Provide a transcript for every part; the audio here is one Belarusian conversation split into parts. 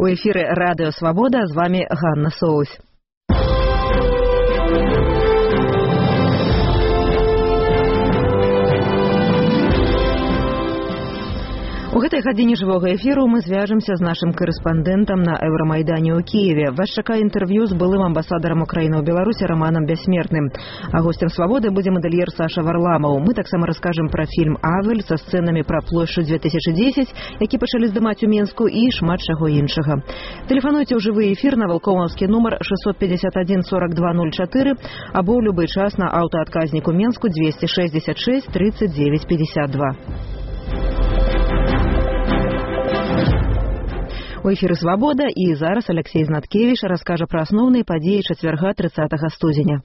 У эфіры Радыё Свабода, з вами Ганна Соусь. У гэтай гадзіне жывога эфіру мы звяжемся з нашым корэспандэнтам на Еўрамайдане ў Киеве. Вас чакае інтэрв'ю з былым амбасадарам Украіны ў Беларусі Романом Бяссмертным. А гостем Свабоды будзе мадэльер Саша Варламаў. Мы таксама раскажам пра фільм «Авель» са сцэнамі пра плошчу 2010, які пачалі здымаць у Менску, і шмат чаго іншага. Тэлефануйце ў жывы эфір на валкоўнаўскі нумар 651 42 04 або ў любы час на аўтаадказніку Менску 266 39 52. У эфіры «Свабода» і зараз Алексей Знаткевіч раскажа пра асноўныя падзеі чацвярга 30 студзеня.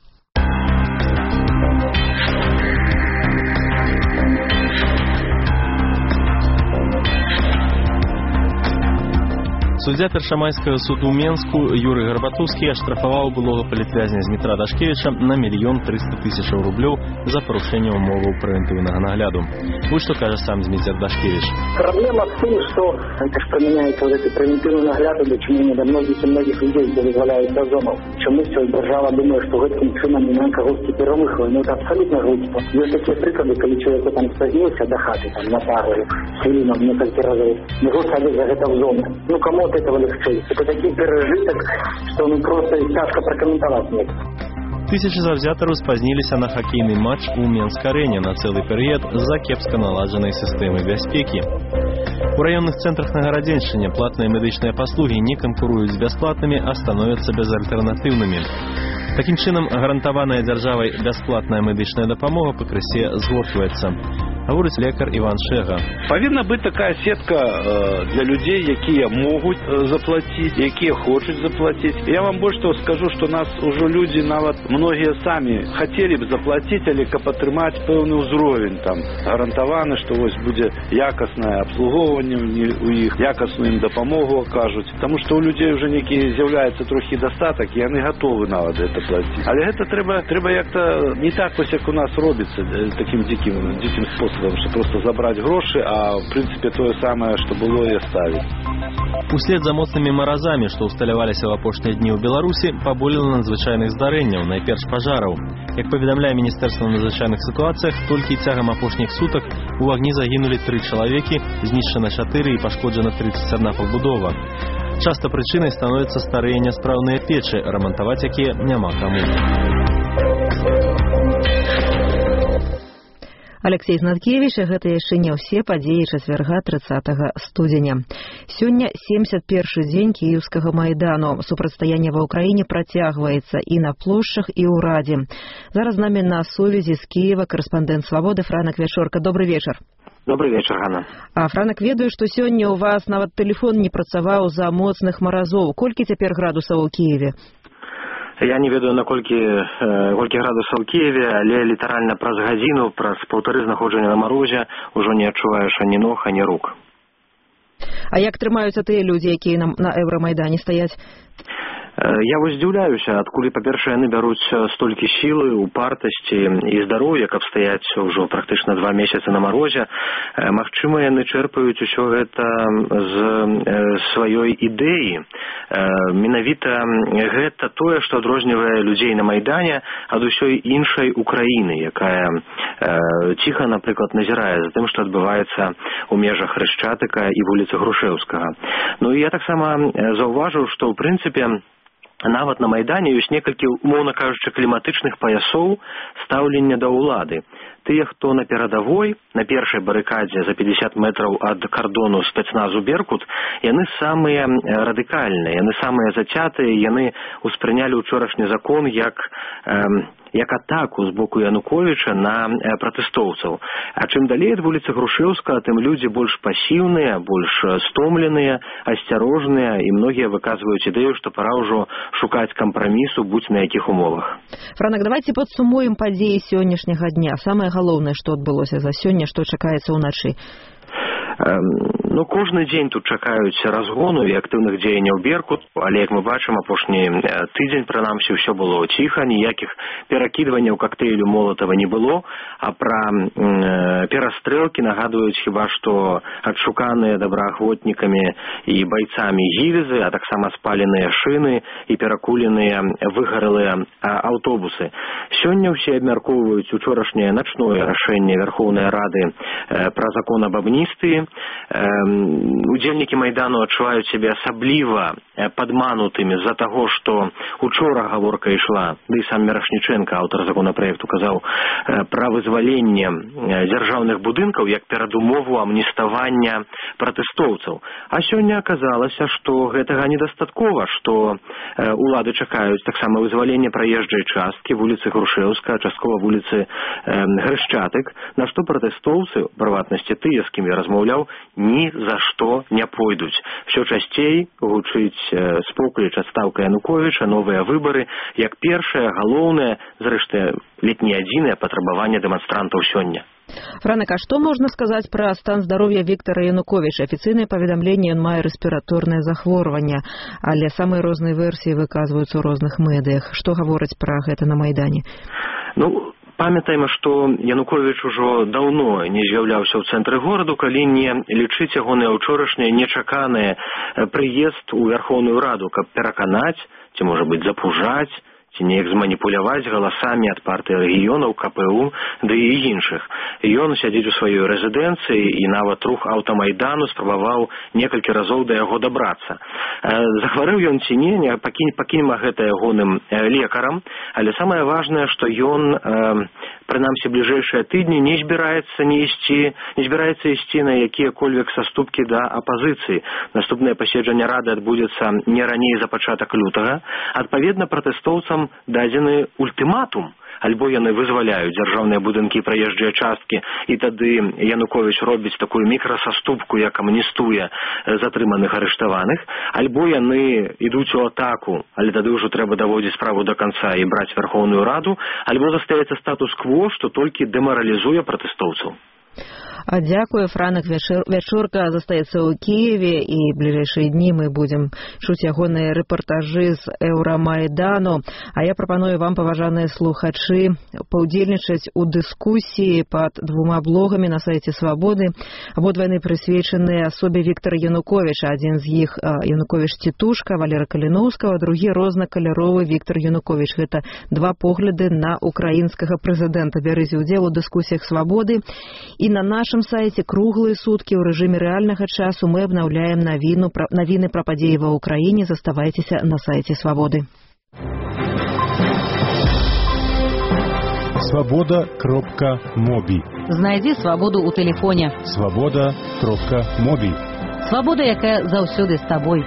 Суддзя Першамайскага суду ў Менску Юрый Гарбатоўскі аштрафаваў былога палітвязня Змітра Дашкевіча на 1 300 000 рублёў за парушэнне ўмоваў прэвентыўнага нагляду. Вот што кажа сам Змітер Дашкевич. Проблема в том, что это же применяется вот этой превентивной нагляду, почему не до многих людей, где вызволяют дозонов. Почему все держава думает, что этим чином не на кого промыхло, но это абсолютно глупо. Есть такие приклады, когда человек там спозднился до хаты, там, на пару, сильно, несколько раз, его садят за это в зону. Ну, кому от этого легче? Это такой пережиток, что ну просто тяжко прокомментовать нет. Тысячи заўзятараў спазніліся на хакейны матч у Менск-арэне на цэлы перыяд з-за кепска наладжанай сістэмы бяспекі. У раённых цэнтрах на Гарадзеншчыне платныя медычныя паслугі не канкуруюць з бясплатнымі, а становяцца безальтэрнатыўнымі. Такім чынам, гарантаваная дзяржавай бясплатная медычная дапамога пакрысе згортваецца. Гаворыць лекар Іван Шэга. Павінна быць такая сетка для людзей, якія могуць заплаціць, якія хочуць заплаціць. Я вам больш того скажу, што нас ужо людзі нават многія самі хацелі б заплаціць, але каб атрымаць пэўны ўзровень, там гарантаваны, што вось будзе якаснае абслугоўванне у іх, якасную ім дапамогу акажуць. Таму што у людзей уже некі з'яўляецца трохі дастатак, і яны гатовы нават гэта плаціць. Але гэта трэба як-то не так вось як у нас робіцца такім дзікім способам, что просто забрать гроши, а в принципе то самое, что было, и оставить. Услед за моцнымі маразамі, што ўсталяваліся ў апошнія дні ў Беларусі, паболела надзвычайных здарэнняў, найперш пажараў. Як паведамляе Міністэрства ў надзвычайных сітуацыях, толькі цягам апошніх сутак у агні загінулі 3 чалавекі, знішчана 4 і пашкоджана 31 пабудова. Часта прычынай становяцца старыя няспраўныя печы, рамантаваць якія няма каму. Алексей Знаткевіч, і гэта яшчэ не ўсе падзеі чацвярга 30 студзеня. Сёння 71-й дзень кіеўскага майдану. Супрацьстаянне ва ўкраіне працягваецца і на плошчах, і ў Радзе. Зараз з намі на сувязі з Кіева корэспандэнт Свабоды Франак Вячорка. Добрый вечар. Добрый вечар, Ганна. А Франак, ведаю, што сёння ў вас нават тэлефон не працаваў з-за моцных маразоў. Колькі цяпер градусаў у Кіеве? Я не ведаю, наколькі градусаў у Киеве, але літаральна праз гадзіну, праз паўтары знаходжання на марозе ўжо не адчуваеш ані ног, ані рук. А як трымаюцца тыя людзі, якія на Еўрамайдане стаяць? Я вось здзіўляюся, адкуль, па-першае, яны бяруць столькі сілы, упартасці і здароўя, каб стаяць ўжо практычна 2 месяцы на марозе. Магчыма, яны чэрпаюць усё гэта з сваёй ідэі. Менавіта гэта тое, што адрознівае людзей на Майдане ад усёй іншай Украіны, якая ціха, напрыклад, назірае за тым, што адбываецца ў межах Хрышчатыка і вуліцы Грушэўскага. Ну і я таксама заўважыў, што ў прынцыпе нават на Майдане ёсць некалькі, умоўна кажучы, кліматычных паясоў стаўлення да ўлады. Тыя, хто на перадавой, на першай барыкадзе за 50 метраў ад кардону спецназу «Беркут», яны самыя радыкальныя, яны самыя зацятыя, яны ўспрынялі ўчорашні закон як атаку з боку Януковіча на пратэстоўцаў. А чым далей ад вуліцы Грушэўскага, тым людзі больш пасіўныя, больш стомленыя, асцярожныя, і многія выказваюць ідэю, што пора ўжо шукаць кампрамісу, будь на якіх умовах. Франак, давайте падсумуем падзеі сённяшняга дня. Самае галоўнае, што адбылося за сёння, што чакаецца ўначы. кожны дзень тут чакаюць разгону і актыўных дзеянняў «Беркут», але, як мы бачым, апошні тыдзень, прынамсі, ўсё было ціха, ніякіх перакідванняў кактэйлю Молотава не было, а пра перастрэлкі нагадваюць хіба што адшуканыя добраахвотнікамі і байцамі гівезы, а таксама спаленыя шыны і перакуленыя выгарэлыя аўтобусы. Сёння ўсе абмяркоўваюць учорашняе начное рашэнне Верховнай Рады пра закон аб амністыі. Удзельнікі Майдану адчуваюць сябе асабліва падманутымі з-за таго, што учора гаворка ішла, ды і сам Мірошніченка, аўтар законапраекту, казаў пра вызваленне дзяржаўных будынкаў як перадумову амніставання пратэстоўцаў. А сёння аказалася, што гэтага недастаткова, што улады чакаюць таксама вызвалення праезджай часткі вуліцы Грушэўска, часткова вуліцы Грышчатык, на што пратэстоўцы, у прыватнасці тыя, з кім я размаўляў, ні за што не пойдуць. Всё часцей гучыць спокліч адстаўка Януковіча, новыя выбары, як першае, галоўнае, зрэшты, ледь не адзінае патрабаванне дэманстрантаў сёння. Франак, а што можна сказаць пра стан здароўя Віктара Януковіча? Афіцыйнае паведамленне, ён мае рэспіраторнае захворванне, але самыя розныя версіі выказваюцца ў розных медыях. Што гавораць пра гэта на Майдане? Памятаем, што Януковіч ужо даўно не з'яўляўся ў цэнтры гораду, калі не лічыць ягоныя ўчорашнія нечаканыя прыезд у Верховную Раду, каб пераканаць, ці, можа быць, запужаць, ці неяк зманіпуляваць галасамі ад партыі рэгіёнаў, КПУ, ды і іншых. Ён сядзіць у сваёй рэзідэнцыі і нават рух аўтамайдану спрабаваў некалькі разоў да яго дабрацца. Захварэў ён ці не, пакінем гэта ягоным лекарам, але самае важнае, што ён, прынамсі, бліжэйшыя тыдні не збіраецца ісці на якія-кольвек саступкі да апазіцыі. Наступнае паседжанне Рады адбудзецца не раней за пачатак лютага. Адпаведна, пратэстоўцам дадзены ультыматум, альбо яны вызваляюць дзяржаўныя будынкі і праезджыя часткі, і тады Януковіч робіць такую мікрасаступку, як амністуе затрыманых арыштаваных, альбо яны ідуць у атаку, але тады ўжо трэба даводзіць справу да канца і браць Верховную Раду, альбо застаецца статус-кво, што толькі дэмаралізуе пратэстоўцаў. Дзякую, Франак Вячорка застаецца ў Кіеве, і бліжэйшыя дні мы будзем чуць ягоныя рэпартажы з Еўрамайдану. А я прапаную вам, паважаныя слухачы, паўдзельнічаць у дыскусіі пад двума блогамі на сайце Свабоды. Абодва яны прысвечаны асобе Віктара Януковіча. Адзін з іх Януковіч цітушка Валера Каліноўскага, другі рознакаляровы Віктар Януковіч. Гэта два погляды на украінскага прэзідэнта. Бярыце ўдзел у дыскусіях Свабоды. І на нашым сайце круглыя суткі ў рэжыме рэальнага часу мы абнаўляем навіны пра падзеі ва ўкраіне. Заставайцеся на сайце Свабоды. Свабода.моби. Знайдзі свабоду ў тэлефоне. Свабода.моби. Свабода, якая заўсёды з табой.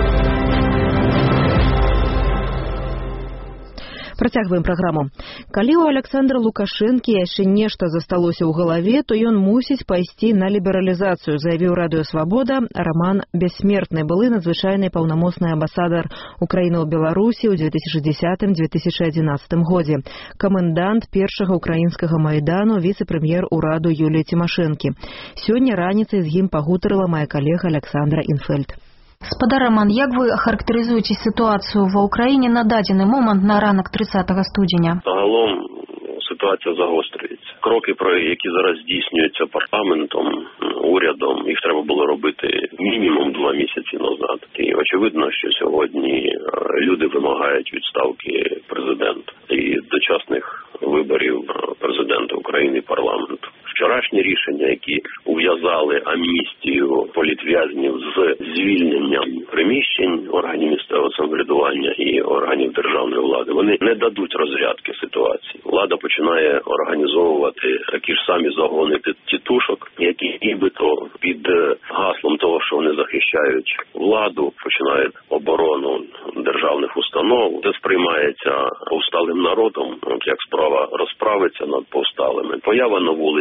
Працягваем праграму. Калі ў Александра Лукашэнкі яшчэ нешта засталося ў галаве, то ён мусіць пайсці на лібералізацыю, заявіў Радыё Свабода Роман Бяссмертны, былы надзвычайны паўнамоцны амбасадар Украіны ў Беларусі ў 2010-2011 годзе, камендант першага украінскага майдану, віцэ-прэм'ер ураду Юлія Цімашэнкі. Сёння раніцай з ім пагутарыла мая калега Александра Інфельд. Спадар Роман, як вы характарызуеце сітуацыю ва ўкраіне на дадзены момант на ранак 30 студзеня? Загалом ситуація загострюється. Кроки, які зараз здійснюються парламентом, урядом, їх треба було робити мінімум 2 місяці назад. І очевидно, що сьогодні люди вимагають відставки президента і дочасних виборів президента України і парламенту. Вчорашні рішення, які ув'язали амністію політв'язнів з звільненням приміщень органів місцевого самоврядування і органів державної влади, вони не дадуть розрядки ситуації. Влада починає організовувати такі ж самі загони тітушок, які нібито під гаслом того, що вони захищають владу, починають оборону державних установ. Це сприймається повсталим народом, як справа розправиться над повсталими. Поява на вулицях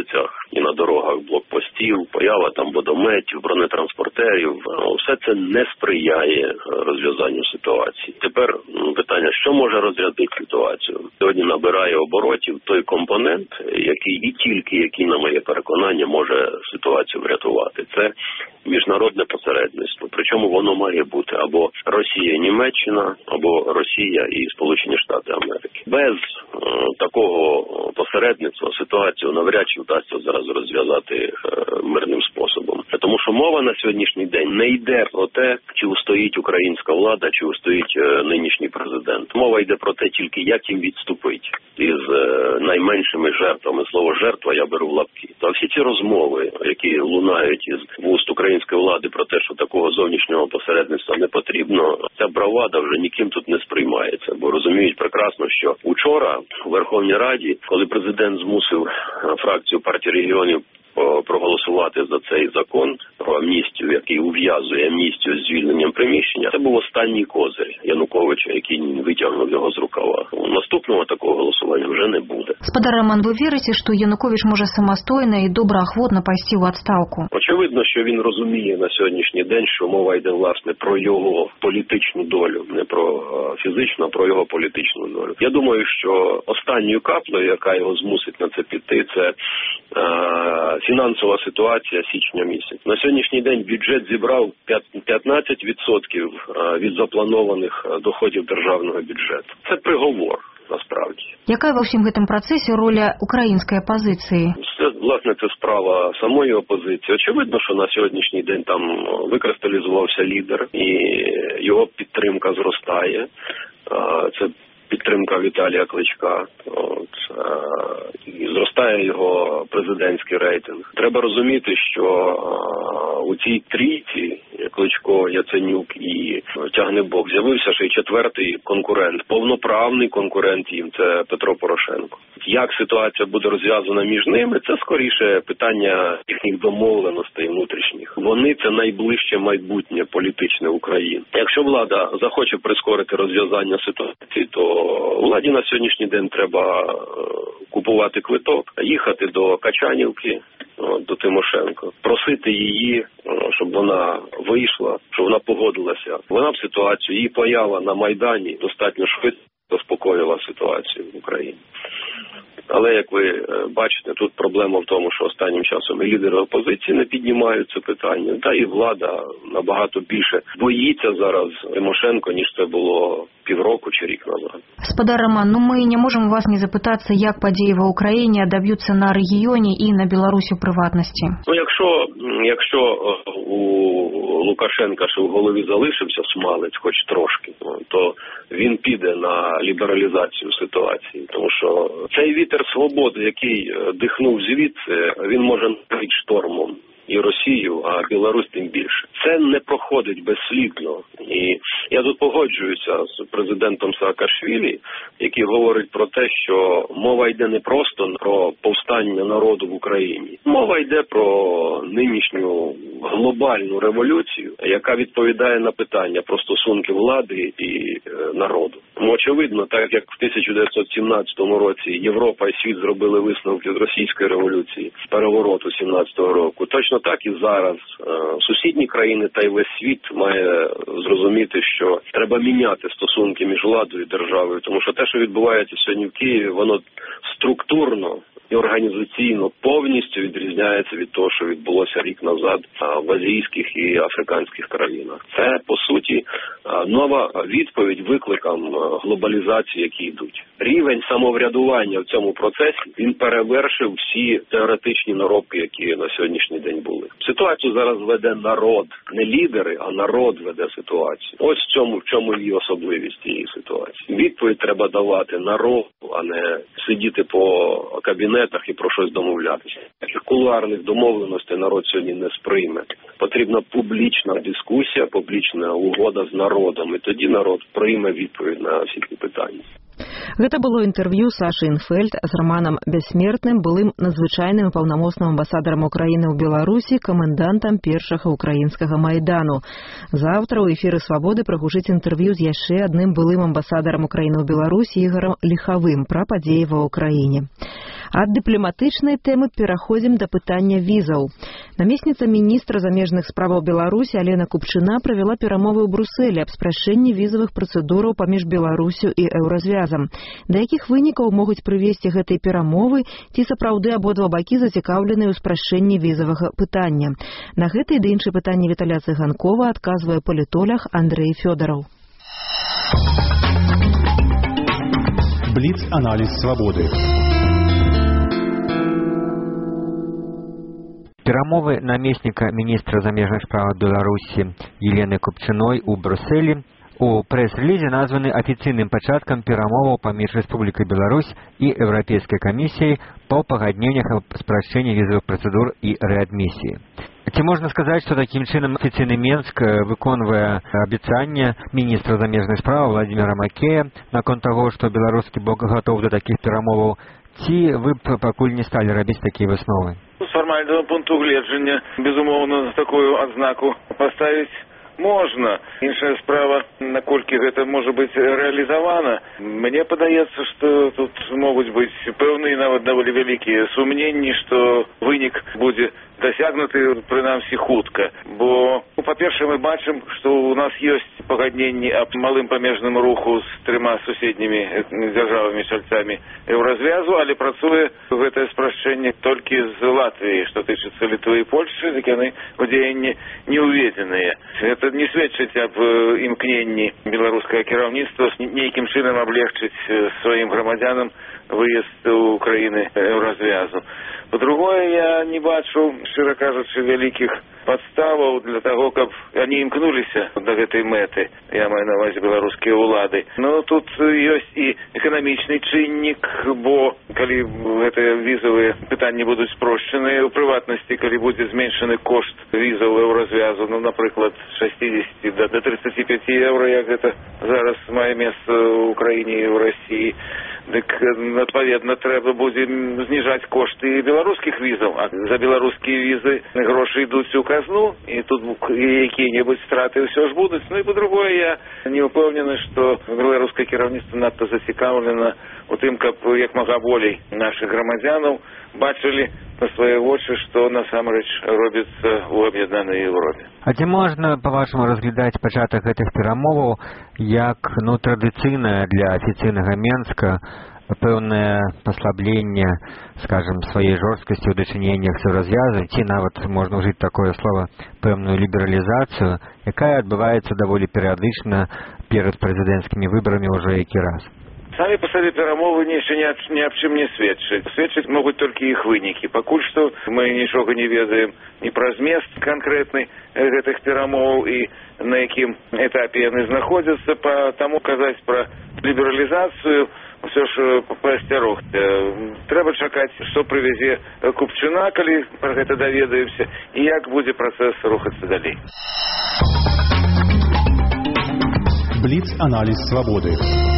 і на дорогах блокпостів, поява там водометів, бронетранспортерів. Все це не сприяє розв'язанню ситуації. Тепер питання, що може розрядити ситуацію? Сьогодні набирає оборотів той компонент, який, на моє переконання, може ситуацію врятувати. Це міжнародне посередництво. Причому воно має бути або Росія і Німеччина, або Росія і Сполучені Штати Америки. Без такого посередництва ситуацію навряд чи вдасться зараз розв'язати мирним способом. Тому що мова на сьогоднішній день не йде про те, чи устоїть українська влада, чи устоїть нинішній президент. Мова йде про те, тільки як їм відступити із найменшими жертвами. Слово «жертва» я беру в лапки. А всі ці розмови, які лунають із вуст української влади про те, що такого зовнішнього посередництва не потрібно, ця бравада вже ніким тут не сприймається. Бо розуміють прекрасно, що учора у Верховній Раді, коли президент змусив фракцію партії регіонів проголосувати за цей закон про амністію, який ув'язує амністію з звільненням приміщення, це був останній козир Януковича, який витягнув його з рукава. Наступного такого голосування вже не буде. Господа Роман, ви вірите, що Янукович може самостійно і доброохотно пойти у відставку? Очевидно, що він розуміє на сьогоднішній день, що мова йде, власне, про його політичну долю, не про фізичну, а про його політичну долю. Я думаю, що останньою каплею, яка його змусить на це піти, це фінансова ситуація січня місяць. На сьогоднішній день бюджет зібрав 15% від запланованих доходів державного бюджету. Це приговор, насправді. Яка во всім цьому процесі роль української опозиції? Власне, це справа самої опозиції. Очевидно, що на сьогоднішній день там викристалізувався лідер, і його підтримка зростає. Це підтримка Віталія Кличка. І зростає його президентський рейтинг. Треба розуміти, що у цій трійці Кличко, Яценюк і Тягнебок з'явився ще й четвертий конкурент, повноправний конкурент їм, це Петро Порошенко. Як ситуація буде розв'язана між ними, це скоріше питання їхніх домовленостей внутрішніх. Вони – це найближче майбутнє політичне України. Якщо влада захоче прискорити розв'язання ситуації, то владі на сьогоднішній день треба купувати квиток, їхати до Качанівки, до Тимошенко, просити її, щоб вона вийшла, щоб вона погодилася. Вона б ситуацію, її поява на Майдані достатньо швидко заспокоїла ситуацію в Україні. Але, як ви бачите, тут проблема в тому, що останнім часом і лідери опозиції не піднімають це питання, та і влада набагато більше боїться зараз Тимошенко, ніж це було півроку чи рік назад. Господар Роман, ми не можемо вас не запитатися, як події в Україні доб'ються на регіоні і на Білорусі в приватності. Якщо у Лукашенка ще в голові залишився смалець хоч трошки, то він піде на лібералізацію ситуації. Тому що цей вітер свободи, який дихнув звідси, він може накрити штормом і Росію, а Білорусь тим більше. Це не проходить безслідно. І я тут погоджуюся з президентом Саакашвілі, який говорить про те, що мова йде не просто про повстання народу в Україні. Мова йде про нинішню глобальну революцію, яка відповідає на питання про стосунки влади і народу. Тому очевидно, так як в 1917 році Європа і світ зробили висновки з російської революції, перевороту 17-го року, точно так і зараз сусідні країни та й весь світ має зрозуміти, що треба міняти стосунки між владою і державою, тому що те, що відбувається сьогодні в Києві, воно структурно і організаційно повністю відрізняється від того, що відбулося рік назад в азійських і африканських країнах. Це, по суті, нова відповідь викликам глобалізації, які йдуть. Рівень самоврядування в цьому процесі, він перевершив всі теоретичні наробки, які на сьогоднішній день були. Ситуацію зараз веде народ. Не лідери, а народ веде ситуацію. Ось в чому її особливість цієї ситуації. Відповідь треба давати народу, а не сидіти по кабінетах і про щось домовлятися. Таких кулуарних домовленостей народ сьогодні не сприйме. Потрібна публічна дискусія, публічна угода з народом, і тоді народ прийме відповідь на всі ці питання. Гэта было інтэрв'ю Сашы Інфельд з Романом Бяссмертным, былым надзвычайным і паўнамоцным амбасадарам Украіны ў Беларусі, камендантам першага украінскага Майдану. Заўтра ў эфіры «Свабоды» прагучыць інтэрв'ю з яшчэ адным былым амбасадарам Украіны ў Беларусі Ігорам Ліхавым пра падзеі ва Ўкраіне. Ад дыпламатычнай тэмы пераходзім да пытання візаў. Намесніца міністра замежных справаў Беларусі Алена Купчына правяла перамовы ў Брусэлі аб спрашчэнні візавых працэдураў паміж Беларусю і Еўразвязам. Да якіх вынікаў могуць прывесці гэтыя перамовы, ці сапраўды абодва бакі зацікаўленыя ў спрашчэнні візавага пытання? На гэтыя ды іншыя пытанні Віталя Цыганкова адказвае палітолог Андрэй Фёдараў. Бліц-аналіз свабоды. Перамовы намесніка міністра замежных справаў Беларусі Елены Купчыной у Брусэлі у прэс-рэлізе названы афіцыйным пачаткам перамоваў паміж Рэспублікай Беларусь і Еўрапейскай камісіяй па пагадненнях аб спрашчэнні візавых працэдур і рэадмісіі. Ці можна сказаць, што такім чынам афіцыйны Менск выконвае абяцанне міністра замежных справаў Владимира Макея наконт таго, што беларускі бок гатоў да такіх перамоваў, ці вы б пакуль не сталі рабіць такія высновы? З фармальнага пункту гледжання, безумоўна, такую адзнаку паставіць можна. Іншая справа, наколькі гэта можа быць рэалізавана. Мне падаецца, што тут могуць быць пэўныя нават даволі вялікія сумненні, што вынік будзе дасягнуты прынамсі хутка. Бо, па-першае, мы бачым, што у нас ёсць пагадненні аб малым памежным руху з 3 суседнімі дзяржавамі чальцамі Еўразвязу, але працуе гэтае спрашчэнне толькі з Латвіі, што тычыцца Літвы і Польшчы, дык яны ў дзеянне не ўведзеныя. Гэта не сведчыць аб імкненні беларускага кіраўніцтва нейкім чынам аблегчыць сваім грамадзянам выезд у краіны Еўразвязу. По-другое, я не бачу, шчыра кажучы, вялікіх падставаў для таго, каб они імкнуліся да гэтай мэты. Я маю на ўвазе беларускія ўлады. Но тут ёсць і эканамічны чыннік, бо калі гэтыя візавыя пытанні будуць спрошчаныя, у прыватнасці, калі будзе зменшаны кошт візаў Еўразвязу, ну, напрыклад, 60 до 35 евро, як гэта зараз мае месца ў краіне і ў Расіі, дык, адпаведна, трэба будзе зніжаць кошты беларускіх візаў. А за беларускія візы грошы ідуць у казну, і тут якія-небудзь страты ўсё ж будуць. Ну і по-другое, я не ўпэўнены, што беларускае кіраўніцтва надта зацікаўлена у тым, каб як мага болей нашых грамадзянаў бачылі на свае вочы, што насамрэч робіцца ў аб'яднанай Еўропе. А ці можна, па-вашаму, разглядаць пачатак гэтых перамоваў як, традыцыйнае для афіцыйнага Менска пэўнае паслабленне, скажем, сваёй жорсткасці ў дачыненнях з Еўразвязам, ці нават можна ўжыць такое слово, пэўную лібералізацыю, якая адбываецца даволі перыядычна перад прэзідэнцкімі выбарамі ўжо які раз? Самі па сабе перамовы яшчэ ні аб чым не сведчаць. Сведчаць могуць толькі іх вынікі. Пакуль што мы нічога не ведаем ні пра змест канкрэтны гэтых перамоваў і на якім этапе яны знаходзяцца, таму казаць пра лібералізацыю ўсё ж паасцярогся. Трэба чакаць, што прывязе Купчына, калі пра гэта даведаемся, і як будзе працэс рухацца далей. Бліц-аналіз свабоды.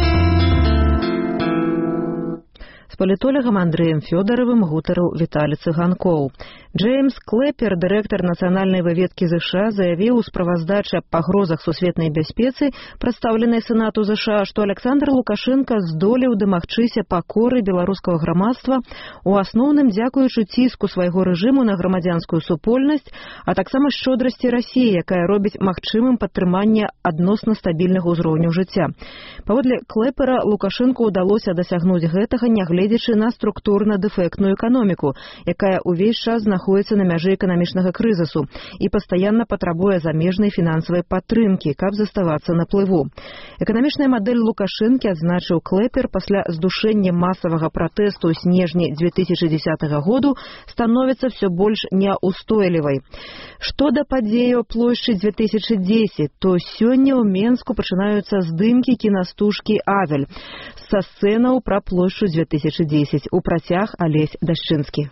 З палітолагам Андрэем Фёдаравым гутарыў Віталі Цыганкоў. Джеймс Клэпер, дырэктар нацыянальнай выведкі ЗША, заявіў у справаздачы аб пагрозах сусветнай бяспецы, прадстаўленай Сенату ЗША, што Александр Лукашенка здолеў дамагчыся пакоры беларускага грамадства, у асноўным дзякуючы ціску свайго рэжыму на грамадзянскую супольнасць, а таксама шчодрасці Расіі, якая робіць магчымым падтрыманне адносна стабільнага ўзроўню жыцця. Паводле Клэпера, Лукашенку ўдалося дасягнуць гэтага, нягледзячы на структурна-дэфектную эканоміку, якая ўвесь час знаходзіцца на мяжы эканамічнага крызісу і пастаянна патрабуе замежнай фінансавай падтрымкі, каб заставацца на плыву. Эканамічная мадэль Лукашэнкі, адзначыў Клэпер, пасля здушэння масавага пратэсту ў снежні 2010 году становіцца ўсё больш няўстойлівай. Што да падзеяў плошчы 2010, то сёння ў Менску пачынаюцца здымкі кінастужкі «Авель» са сцэнаў пра плошчу 2010. У працяг Алесь Дашчынскі.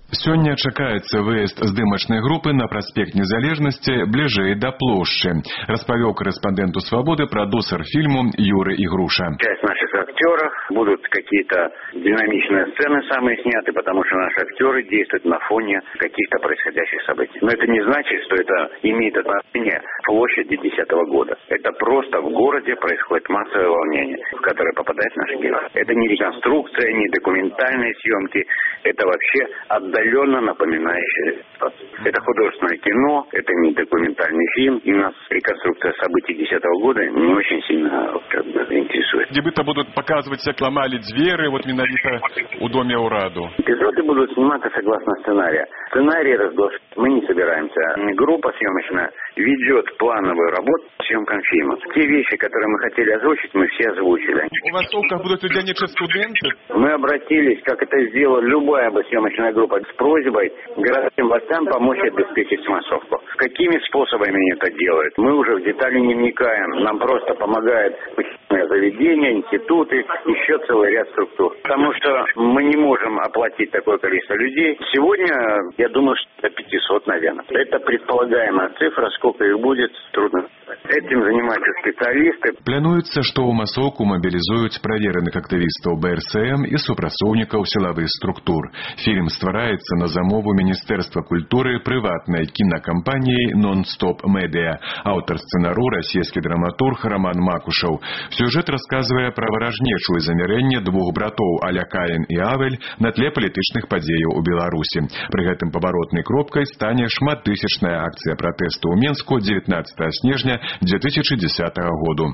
Сёння чакаецца выезд здымачнай групы на праспект Незалежнасці бліжэй да плошчы, распавёў корэспонденту «Свободы» продюсер фильму Юрий Игруша. Часть наших актеров будут какие-то динамичные сцены самые сняты, потому что наши актеры действуют на фоне каких-то происходящих событий. Но это не значит, что это имеет отношение к площади 2010 года. Это просто в городе происходит массовое волнение, в которое попадает наш герой. Это не реконструкция, не документальные съемки, это вообще отдаленно напоминающее. Это художественное кино, это не документальный фильм, и нас реконструкция событий 2010 года не очень сильно интересует. Дебюта будут показывать, как ломали двери, вот менавіта у доме Ураду. Эпизоды будут сниматься согласно сценария. Сценарий разглашать мы не собираемся. Группа съемочная ведет плановую работу по съемкам фильма. Те вещи, которые мы хотели озвучить, мы все озвучили. У вас как будут студенческие студенты? Мы обратились, как это сделала любая бы съемочная группа, с просьбой городским властям помочь обеспечить массовку. Какими способами они это делают? Мы уже в детали не вникаем. Нам просто помогает заведения, институты, еще целый ряд структур. Потому что мы не можем оплатить такое количество людей. Сегодня, я думаю, что это 500, наверное. Это предполагаемая цифра, сколько их будет, трудно сказать. Этим занимаются специалисты. Плануецца, што ў масоўку мабілізуюць правереных актывістаў БРСМ і супрацоўнікаў сілавых структур. Фільм ствараецца на замову Міністэрства культуры прыватнай кінакампаніяй «Non-Stop Media». Аўтар сцэнару расійскі драматург Роман Макушаў. Сюжэт расказвае пра варажнечу і замірэнне двух братоў Аля Каін і Авель на тле палітычных падзеяў у Беларусі. Пры гэтым паваротнай кропкай стане шматтысячная акцыя пратэсту ў Менску 19 снежня 2010 году.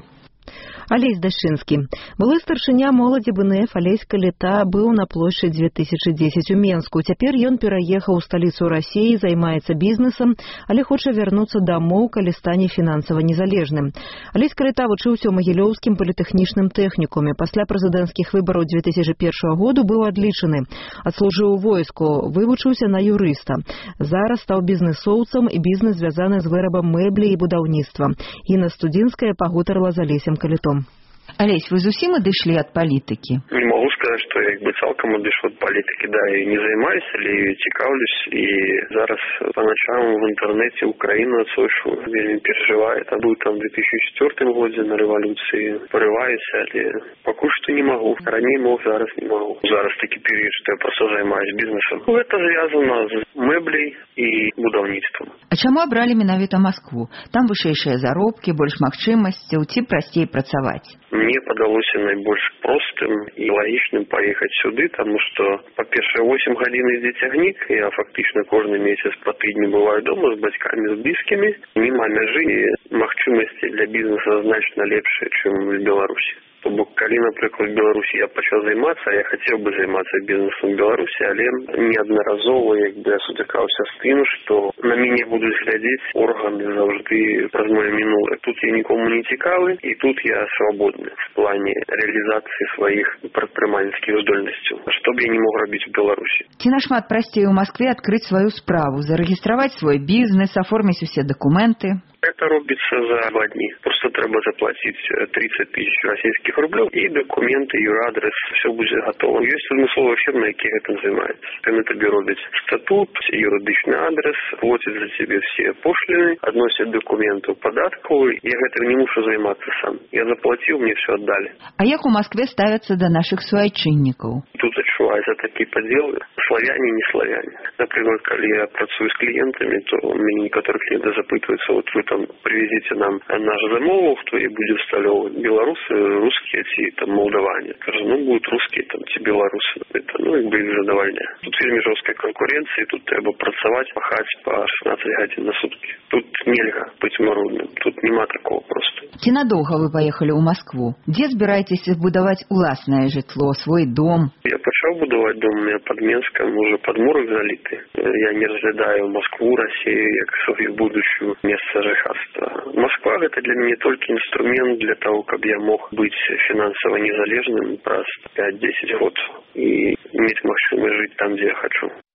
Алесь Дашчынскі. Былы старшыня моладзі БНФ Алесь Каліта быў на плошчы 2010 у Менску. Цяпер ён пераехаў у сталіцу Расіі, займаецца бізнесам, але хоча вярнуцца дамоў, калі стане фінансава незалежным. Алесь Каліта вучыўся ў Магілёўскім політэхнічным тэхнікуме. Пасля прэзідэнцкіх выбараў 2001 году быў адлічаны. Адслужыў у войску, вывучыўся на юрыста. Зараз стаў бізнесоўцам і бізнес звязаны з вырабам мэблі і будаўніцтва. Інна Студзінская пагутарыла з Алесем Калітом. Алесь, вы зусім адышлі ад палітыкі? Не могу сказать, что я цалкам адышоў ад палітыкі, да, і не займаюсь, але цікаўлюсь, і зараз по ночам в интернете Украину отслышу, вельмі переживаю. Это был там в 2004 году на революции, порываюсь, але пакуль что не могу. Ранее мог, зараз не могу. Зараз таки период, что я просто займаюсь бизнесом. Это связано с мэблей и будаўніцтвом. А чаму абралі менавіта Москву? Там вышэйшыя заробкі, больш магчымасцяў, ці прасцей працаваць? Мне падалося найбольш простым і лагічным паехаць сюды, таму што, па-першае, 8 гадзін ідзе цягнік, я фактычна кожны месяц па тыдні бываю дома з бацькамі, з блізкімі, няма мяжы і магчымасці для бізнеса значна лепшыя, чым в Беларусі. То бок, калі, напрыклад, в Беларусі я пачаў займацца, я хацеў бы займацца бізнесам в Беларусі, але неаднаразова я сутыкаўся з тым, што на мяне будуць глядзець органы заўжды праз моё мінулае. Тут я нікому не цікавы, і тут я свабодны в плане реалізацыі сваіх прадпрымальніцкіх здольнасцяў. Што б я не мог рабіць в Беларусі? Ці нашмат прасцей у Москве адкрыць сваю справу, зарэгістраваць свой бізнес, оформіць усе документы? Это робится за 2 дни. Просто треба заплатить 30 тысяч российских рублей и документы, юрадрес, все будет готово. Есть адмысловая фирма, якая этим занимается. Они тобі роблять статут, юридичный адрес, платят за тебе все пошлины, относят документы податковые. Я этим не мушу заниматься сам. Я заплатил, мне все отдали. А як у Москве ставятся до наших суайчыннікаў? Тут адчуваюцца такие поделы. Славяне, не славяне. Например, когда я працую с клиентами, то мне некоторые клиенты запытываются, вот вы там привезите нам наш замову, кто и будет вставлять белорусы, русские, эти там молдаване. Кажу, будут русские, там, те белорусы. Это, их бы задовольняє. Тут вельми жесткая конкуренция, тут треба працаваць, пахать по 16 гадзін на сутки. Тут нельга быть марудным, тут нема такого просто. Ці надолго вы поехали в Москву? Где собираетесь будовать уласное житло, свой дом? Я пачаў будовать дом, у меня под Менском уже подмурок залиты. Я не разглядаю Москву, Россию, как свою будущую место жыхарства. Москва это для меня только инструмент для того, чтобы я мог быть финансово незалежным праз 5-10 год и иметь магчымасць жить там, где я хочу.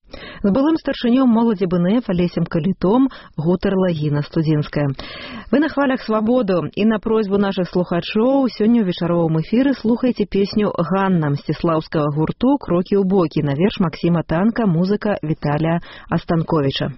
З былым старшынём моладзі БНФ Алесем Калітом гутарла Гіна Студзінская. Вы на хвалях свабоду, і на просьбу нашых слухачоў сёння ў вечаровым эфіры слухайце песню «Ганна» мсціслаўскага гурту «Крокі ў бокі» на верш Максіма Танка, музыка Віталія Астанковіча.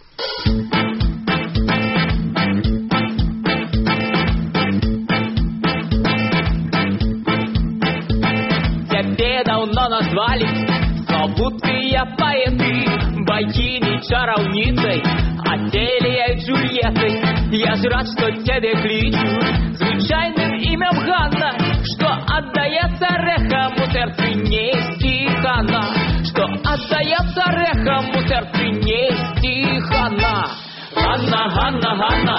Тебе давно назвали славутые поэты, богини чаровницей, Офелией Джульеттой. Я ж рад, что тебе кличу звычайным имем Ганна, что отдается рехом у сердца не стихана, что отдается рехом у сердца не стихана. Ганна, Ганна, Ганна,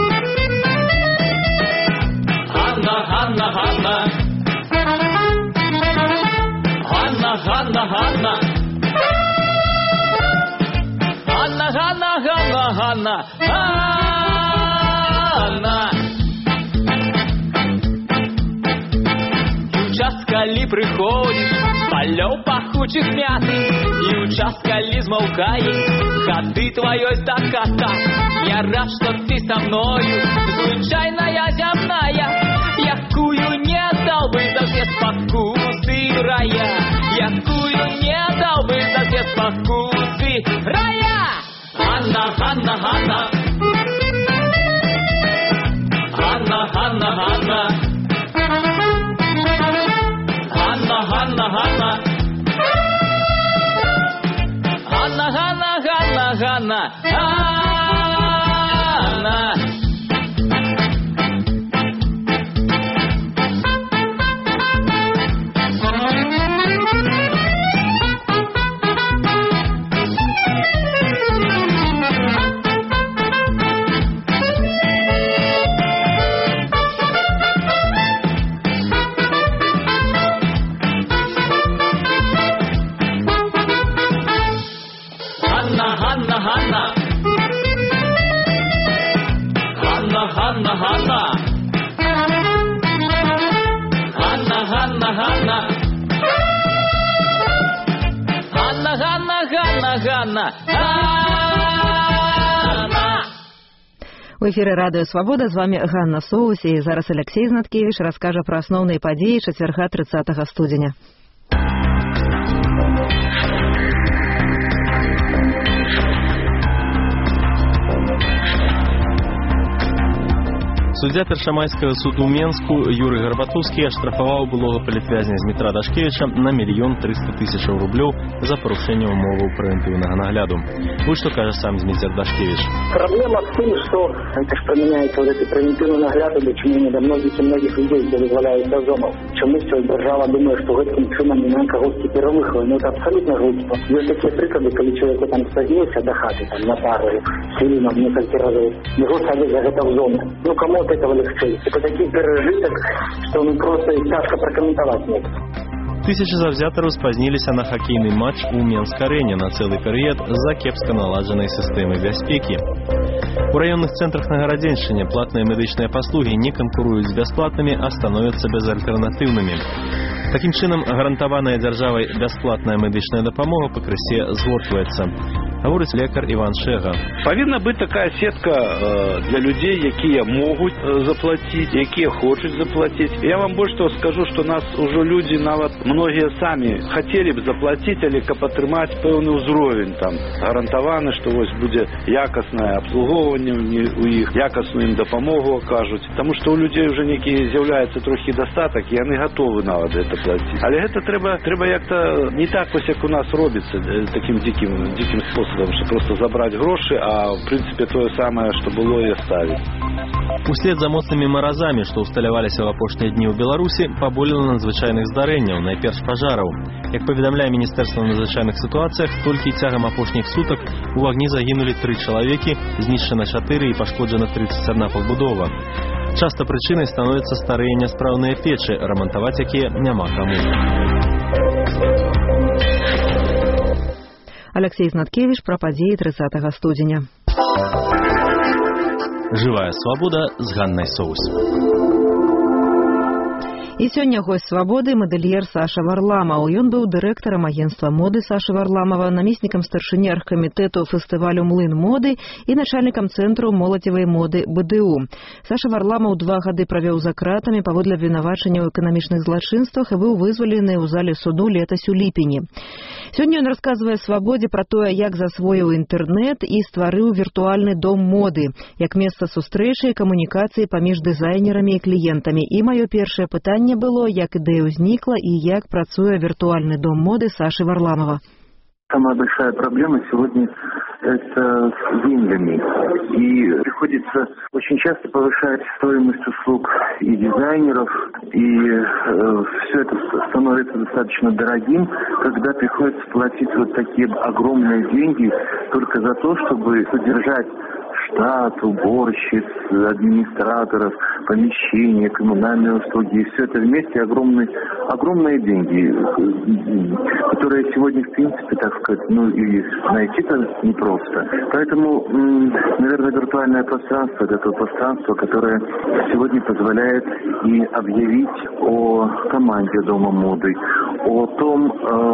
Ганна, Ганна, Ганна, Ганна, Ганна, Ганна, Ганна, Ганна, Ганна, Ганна, Ганна. Участкалі приходишь с полёў пахучих мяты, и участкалі змолкает ходы твоей стаката. Я рад, что ты со мною, случайная земная, якую не дал бы за все спокусы рая, якую не дал бы за все спокусы рая. Ганна, Ганна, Ганна, Ганна, Ганна, Ганна, Ганна, Ганна, Ганна, Ганна, Ганна, Ганна, Ганна, Ганна. У эфіры радыё «Свабода» з вами Ганна Соус, і зараз Алексей Знаткевіч раскажа пра асноўныя падзеі чацвярга 30 студзеня. Суддзя Першамайскага суду ў Менску Юрый Гарбатоўскі аштрафаваў былога палітвязня Змітра Дашкевіча на 1 300 000 рублёў за парушэнне умоваў прэвентыўнага нагляду. Вот что кажа сам Змітер Дашкевич. Проблема в том, что это ж применяется вот эти превентивные нагляды, дочинение до многих людей, где вызволяются зонов. Чомусь держава думает, что этим чином немножко гости первых, но это абсолютно глупо. Есть такие приклады, когда человек там садился до хаты, там, на пару, сильно, несколько раз, его садят за это в зону. Ну, кому от этого легче? Это такие пережиток, что просто тяжко прокомментовать нет. Тысячи завзятараў спазніліся на хакейны матч у Менск-арэне на цэлы перыяд з-за кепска наладжанай сістэмы бяспекі. У раённых цэнтрах на Гарадзеншчыне платныя медычныя паслугі не канкуруюць з бясплатнымі, а становяцца безальтэрнатыўнымі. Такім чынам, гарантаваная дзяржавай бясплатная медычная дапамога пакрысе згортваецца. Гаворыць лекар Іван Шега. Павінна быць такая сетка для людей, якія могуць заплаціць, якія хочуць заплаціць. Я вам больш того скажу, што нас ужо людзі нават многія самі хацелі б заплаціць, але каб атрымаць пэўны ўзровень там гарантаваны, што вось будзе якаснае абслугоўванне у іх, якасную ім дапамогу акажуць. Таму што ў людзей уже некі з'яўляецца трохі дастатак, і яны гатовы нават гэта плаціць. Але гэта трэба як-то не так вось як у нас робіцца такім дзікім способам. Что просто забрать гроши, а в принципе то самое, что было, и оставить. Услед за моцнымі маразамі, што ўсталяваліся ў апошнія дні ў Беларусі, паболела надзвычайных здарэнняў, найперш пажараў. Як паведамляе Міністэрства ў надзвычайных сітуацыях, толькі цягам апошніх сутак у агні загінулі 3 чалавекі, знішчана 4 і пашкоджана 31 пабудова. Часта прычынай становяцца старыя няспраўныя печы, рамантаваць якія няма каму. Алексей Знаткевич пра падзеі 30 студзеня. Жывая свабода з Ганнай Соус. І сёння гость «Свабоды» мадэльер Саша Варламаў. Ён быў дырэктарам агенства моды Сашы Варламава, намеснікам старшыні аргкамітэту фестывалю «Млын моды» і начальнікам цэнтру моладзевай моды БДУ. Саша Варламаў 2 гады правёў за кратамі паводле абвінавачання ў эканамічных злачынствах і быў вызвалены ў зале суду летась у ліпені. Сёння ён расказвае «Свабодзе» пра тое, як засвоіў інтэрнэт і стварыў віртуальны дом моды, як месца сустрэчы і камунікацыі паміж дызайнерамі і кліентамі. І маё першае пытанне было, як ідэя ўзнікла і як працуе виртуальный дом моды Саши Варламова. Самая большая проблема сегодня – это с деньгами. И приходится очень часто повышать стоимость услуг и дизайнеров, и все это становится достаточно дорогим, когда приходится платить вот такие огромные деньги только за то, чтобы содержать штат, уборщиц, администраторов, помещения, коммунальные услуги. И все это вместе огромные деньги, которые сегодня, в принципе, так сказать, и найти-то непросто. Поэтому, наверное, виртуальное пространство – это то пространство, которое сегодня позволяет и объявить о команде Дома моды, о том,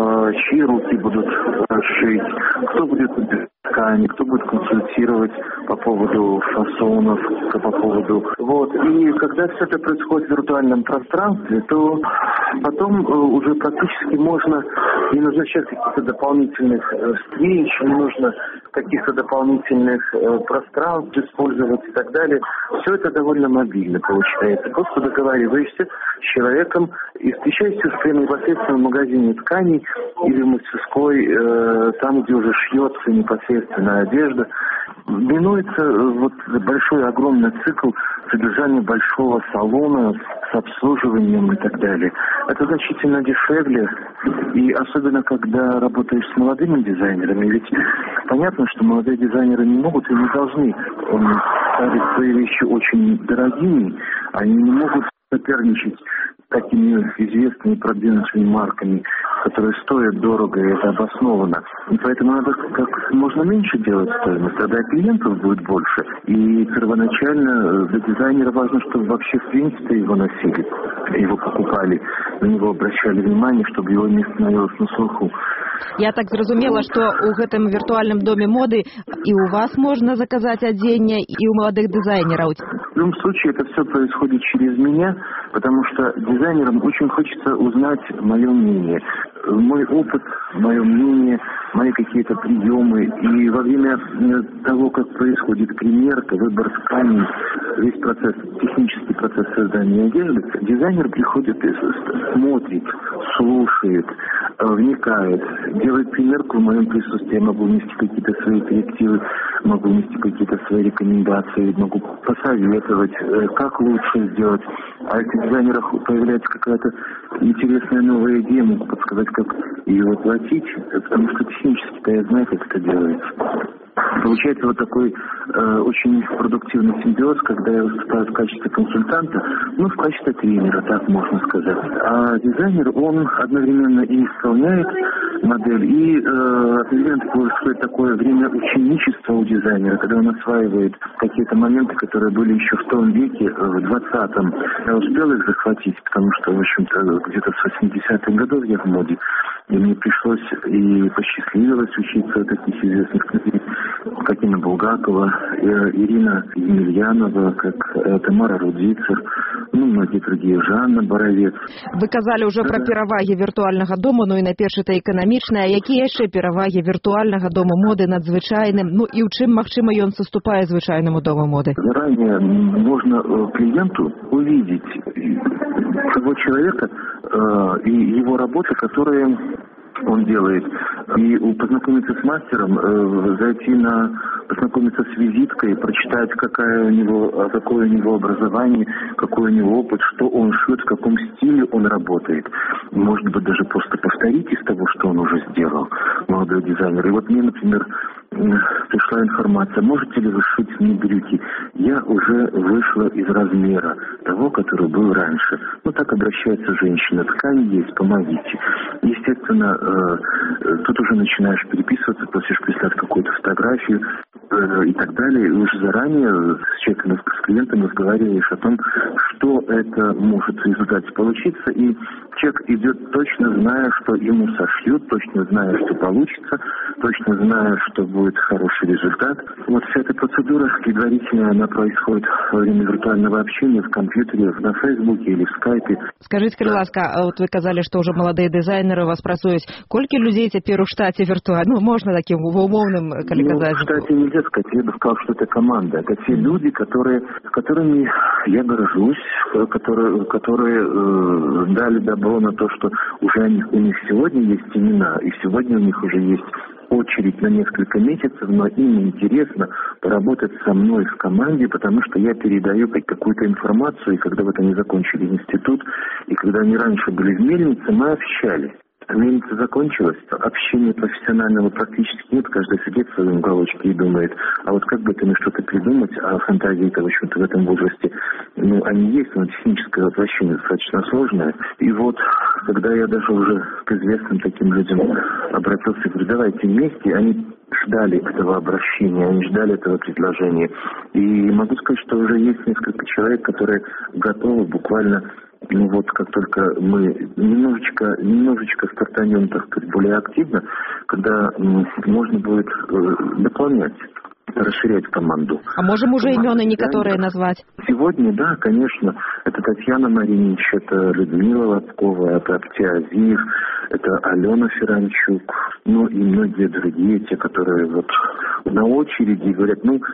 чьи руки будут шить, кто будет ткани, кто будет консультировать по поводу фасонов, по поводу... Вот. И когда все это происходит в виртуальном пространстве, то потом уже практически можно не назначать каких-то дополнительных встреч, не нужно каких-то дополнительных пространств использовать и так далее. Все это довольно мобильно получается. Просто договариваешься с человеком и встречаешься с ним непосредственно в магазине тканей или в мастерской, там, где уже шьется непосредственно одежда. Минуется вот большой, огромный цикл содержания большого салона с обслуживанием и так далее. Это значительно дешевле, и особенно когда работаешь с молодыми дизайнерами, ведь понятно, что молодые дизайнеры не могут и не должны ставить свои вещи очень дорогими, они не могут соперничать с такими известными продвинутыми марками, которые стоят дорого, и это обоснованно. И поэтому надо как можно меньше делать стоимость, тогда и клиентов будет больше. И первоначально для дизайнера важно, чтобы вообще в принципе его носили, его покупали, на него обращали внимание, чтобы его не становилось на слуху. Я так зразумела, что у гэтым виртуальном доме моды и у вас можно заказать оденье, и у молодых дизайнеров. В любом случае это все происходит через меня, потому что дизайнерам очень хочется узнать мое мнение, мой опыт, мое мнение, мои какие-то приемы. И во время того, как происходит примерка, выбор тканей, весь процесс, технический процесс создания одежды, дизайнер приходит и смотрит, слушает, вникает, делает примерку в моем присутствии. Я могу внести какие-то свои коррективы, могу внести какие-то свои рекомендации, могу посоветовать, как лучше сделать. А если у дизайнеров появляется какая-то интересная новая идея, могу подсказать, как ее воплотить, потому что технически-то я знаю, как это делается. Получается вот такой очень продуктивный симбиоз, когда я выступаю в качестве консультанта, в качестве тренера, так можно сказать. А дизайнер, он одновременно и исполняет модель, и одновременно происходит такое время ученичества у дизайнера, когда он осваивает какие-то моменты, которые были еще в том веке, в 20-м. Я успел их захватить, потому что, в общем-то, где-то с 80-х годов я в моде. И мне пришлось и посчастливилось учиться у таких известных людей, как Инна Булгакова, Ирина Емельянова, как Тамара Рудзицер, многие другие, Жанна Боровец. Вы казали уже про перавагі віртуальнага дому, і найперш это эканамічнае. Якія яшчэ перавагі віртуальнага дома моды над звычайным, і ў чым, магчыма, ён саступае звычайнаму дому моды? Заранее можно клиенту увидеть того человека и его работы, которые он делает, и познакомиться с мастером, познакомиться с визиткой, прочитать, какое у него образование, какой у него опыт, что он шьет, в каком стиле он работает. Может быть, даже просто повторить из того, что он уже сделал, молодой дизайнер. И вот мне, например, пришла информация, можете ли вы шить мне брюки? Я уже вышла из размера того, который был раньше. Так обращается женщина. Ткань есть, помогите. Естественно, тут уже начинаешь переписываться, просишь прислать какую-то фотографию. и так далее. И уже заранее с человеком, с клиентом разговариваешь о том, что это может в результате получиться. И человек идет точно зная, что ему сошьют, точно зная, что получится, точно зная, что будет хороший результат. Вот вся эта процедура предварительно, она происходит во время виртуального общения в компьютере, на Фейсбуке или в Скайпе. Скажите, калі ласка, вот вы казали, что уже молодые дизайнеры вас працуюць. Колькі людей теперь у штате виртуально? Ну, можно таким умовным, коли казать? В штате нельзя сказать. Я бы сказал, что это команда. Это те люди, которыми я горжусь, которые дали добро на то, что уже у них сегодня есть имена, и сегодня у них уже есть очередь на несколько месяцев, но им интересно поработать со мной в команде, потому что я передаю какую-то информацию, и когда вот они закончили институт, и когда они раньше были в Мельнице, мы общались. Мельница закончилась, общения профессионального практически нет, каждый сидит в своем уголочке и думает, а вот как бы это что-то придумать, а фантазии-то, в общем-то, в этом возрасте, они есть, но техническое воплощение достаточно сложное. И вот, когда я даже уже к известным таким людям обратился, говорю, давайте вместе, они ждали этого обращения, они ждали этого предложения. И могу сказать, что уже есть несколько человек, которые готовы буквально, как только мы немножечко стартанем, так сказать, более активно, когда можно будет дополнять, расширять команду. А можем уже имена некоторые назвать? Сегодня, да, конечно. Это Татьяна Маринич, это Людмила Лобкова, это Аптя Азиев, это Алена Феранчук, и многие другие, те, которые вот на очереди говорят,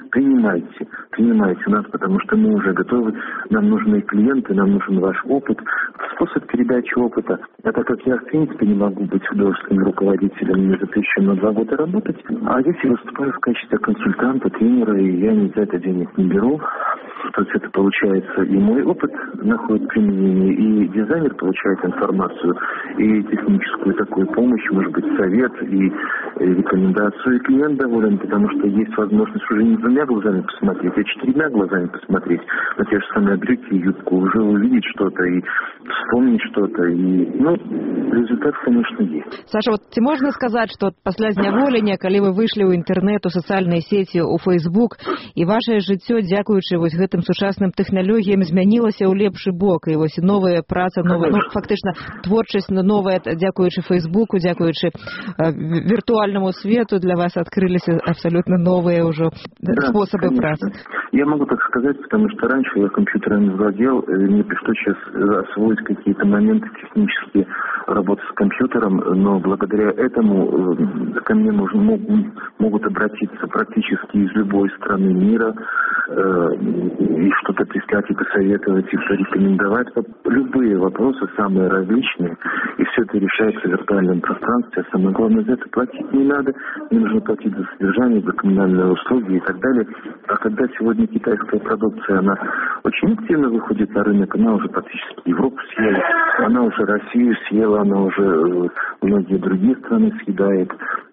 принимайте нас, потому что мы уже готовы, нам нужны клиенты, нам нужен ваш опыт. Способ передачи опыта, это как я, в принципе, не могу быть художественным руководителем, мне запрещено 2 года работать, а здесь я выступаю в качестве консультанта, тренера, и я за это денег не беру. То есть это получается, и мой опыт находит применение, и дизайнер получает информацию, и техническую такую помощь, может быть, совет, и рекомендацию, и клиент доволен, потому что есть возможность уже не 2 глазами посмотреть, а 4 глазами посмотреть на те же самые брюки и юбку, уже увидеть что-то и вспомнить что-то, и, результат, конечно, есть. Саша, вот можно сказать, что после зняволення, коли вы вышли у интернет, у социальные сети, у Facebook, и ваше жыццё, дзякуючы вось гэтым сучасным тэхналогіям, змянілася ў лепшы бок, і вось новая праца, фактычна творчасць новая, дзякуючы Фейсбуку, дзякуючы виртуальному свету, для вас открылись абсолютно новые уже способы працы. Я могу так сказать, потому что раньше я компьютером не владел, мне пришлось сейчас освоить какие-то моменты технические работы с компьютером, но благодаря этому ко мне могут обратиться практически из любой страны мира и что-то прислать, и посоветовать, и порекомендовать. Любые вопросы, самые различные, и все это решается в виртуальном пространстве. А самое главное, за это платить не надо, не нужно платить за содержание, за коммунальные услуги и так далее. А когда сегодня китайская продукция, она очень активно выходит на рынок, она уже практически Европу съела, она уже Россию съела, она уже многие другие страны съедает.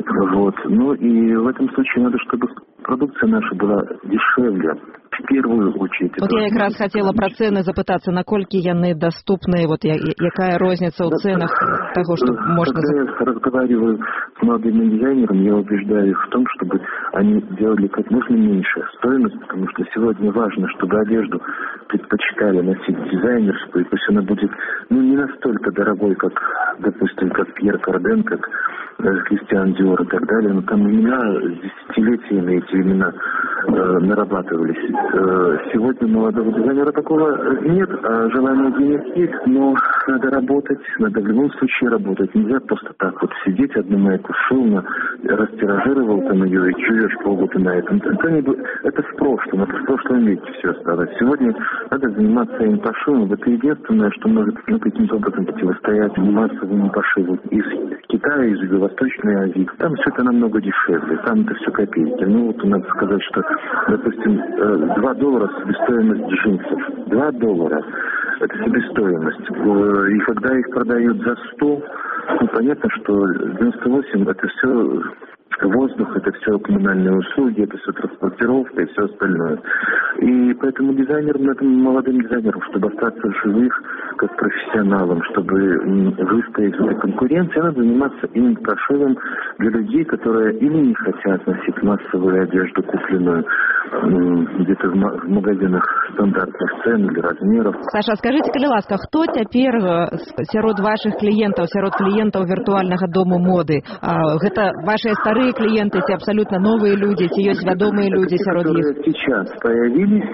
И в этом случае надо, чтобы продукция наша была дешевле. В первую очередь. Вот я как раз хотела про цены запытаться, накольки яны доступны, какая розница в ценах того, что можно... Когда я разговариваю с молодыми дизайнерами, я убеждаю их в том, чтобы они делали как можно меньше стоимость, потому что сегодня важно, чтобы одежду предпочитали носить дизайнерскую, и пусть она будет не настолько дорогой, как, допустим, как Пьер Карден, как Кристиан Диор и так далее, но там имена десятилетиями, эти имена нарабатывались. Сегодня молодого дизайнера такого нет, а желание денег есть, но надо работать, надо в любом случае работать. Нельзя просто так вот сидеть, одну майку шил, растиражировал там ее и живешь полгода на этом. Это в прошлом веке все осталось. Сегодня надо заниматься им пошивом. Это единственное, что может каким-то образом противостоять массовому пошиву из Китая, из Юго-Восточной Азии. Там все это намного дешевле, там это все копейки. Надо сказать, что, допустим, $2 себестоимость джинсов. $2 это себестоимость. И когда их продают за 100, понятно, что 98 это все воздух, это все коммунальные услуги, это все транспортировка и все остальное. И поэтому молодым дизайнерам, чтобы остаться в живых, как профессионалам, чтобы выстоять в этой конкуренции, надо заниматься именно пошивом для людей, которые или не хотят носить массовую одежду, купленную где-то в магазинах стандартных цен или размеров. Саша, скажите, калі ласка, хто цяпер сярод ваших клиентов, сярод клиентов виртуального дому моды? Это ваши старые клиенты, ці абсолютно новые люди, ці есть вядомые люди сярод их? Сейчас появились,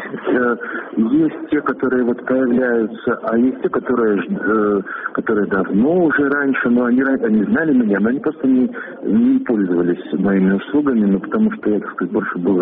есть те, которые вот появляются, а есть те, которые давно уже раньше, но они знали меня, но они просто не пользовались моими услугами, но потому что я, так сказать, больше был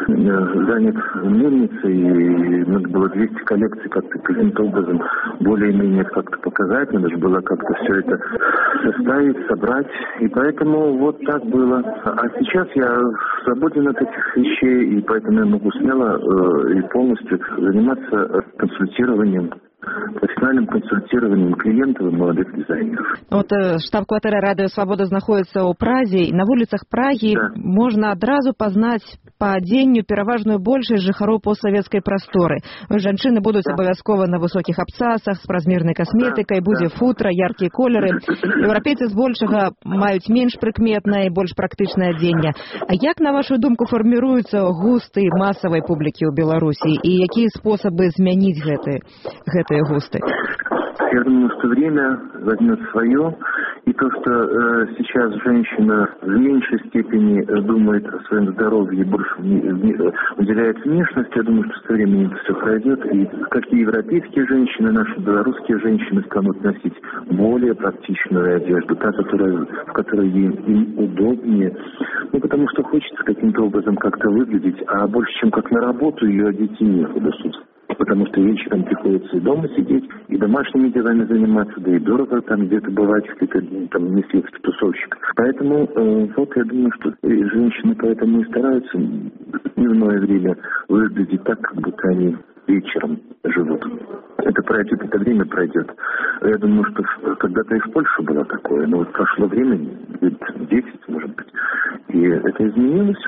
занят мельницей, и надо было 200 коллекций как-то каким-то образом более-менее как-то показать, надо же было как-то все это составить, собрать, и поэтому вот так было. А сейчас я свободен от этих вещей, и поэтому я могу смело и полностью заниматься консультированием, профессиональным консультированием клиентов и молодых дизайнеров. Вот штаб-кватэра Радыё Свабода знаходится ў Празе, і на вуліцах Прагі можна адразу пазнаць па адзенню пераважную большасць жыхароў постсавецкай прасторы. Жанчыны будуць абавязкова на высокіх абцасах, з празмернай касметыкай, будзе футра, яркія колеры. Еўрапейцы збольшага маюць менш прыкметнае і больш практычнае адзенне. А як, на вашу думку, фарміруюцца густы масавай публікі ў Беларусі, і якія спосабы змяніць гэтыя густы? Я думаю, что время возьмет свое, и то, что сейчас женщина в меньшей степени думает о своем здоровье и больше уделяет внешности, я думаю, что со временем это все пройдет, и как и европейские женщины, наши белорусские женщины станут носить более практичную одежду, та, в которой им удобнее, потому что хочется каким-то образом как-то выглядеть, а больше, чем как на работу, ее одеть и некуда, собственно. Потому что вечером приходится и дома сидеть, и домашними делами заниматься, да и дорого там где-то бывать, там, если тусовщик. Поэтому вот я думаю, что женщины поэтому и стараются в дневное время выглядеть так, как будто они вечером живут. Это пройдет, это время пройдет. Я думаю, что когда-то и в Польше было такое, но вот прошло время, лет 10, может быть, и это изменилось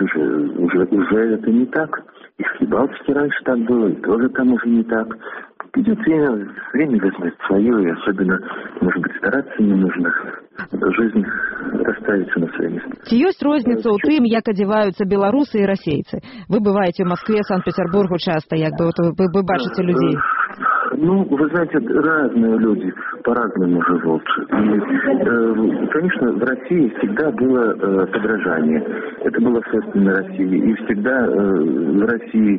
уже это не так. И в Прибалтике раньше так было, и тоже там уже не так. Идет время возьмет свое, и особенно, может быть, стараться не нужно. Жизнь расставится на свои места. Ці ёсць розніца ў тым, як адзяваюцца беларусы і расейцы? Вы бываеце ў Москве, Санкт-Петербургу часто, як бы вы бачыце людей. Ну, вы знаете, разные люди по-разному живут. И, конечно, в России всегда было подражание. Это было свойственно России. И всегда в России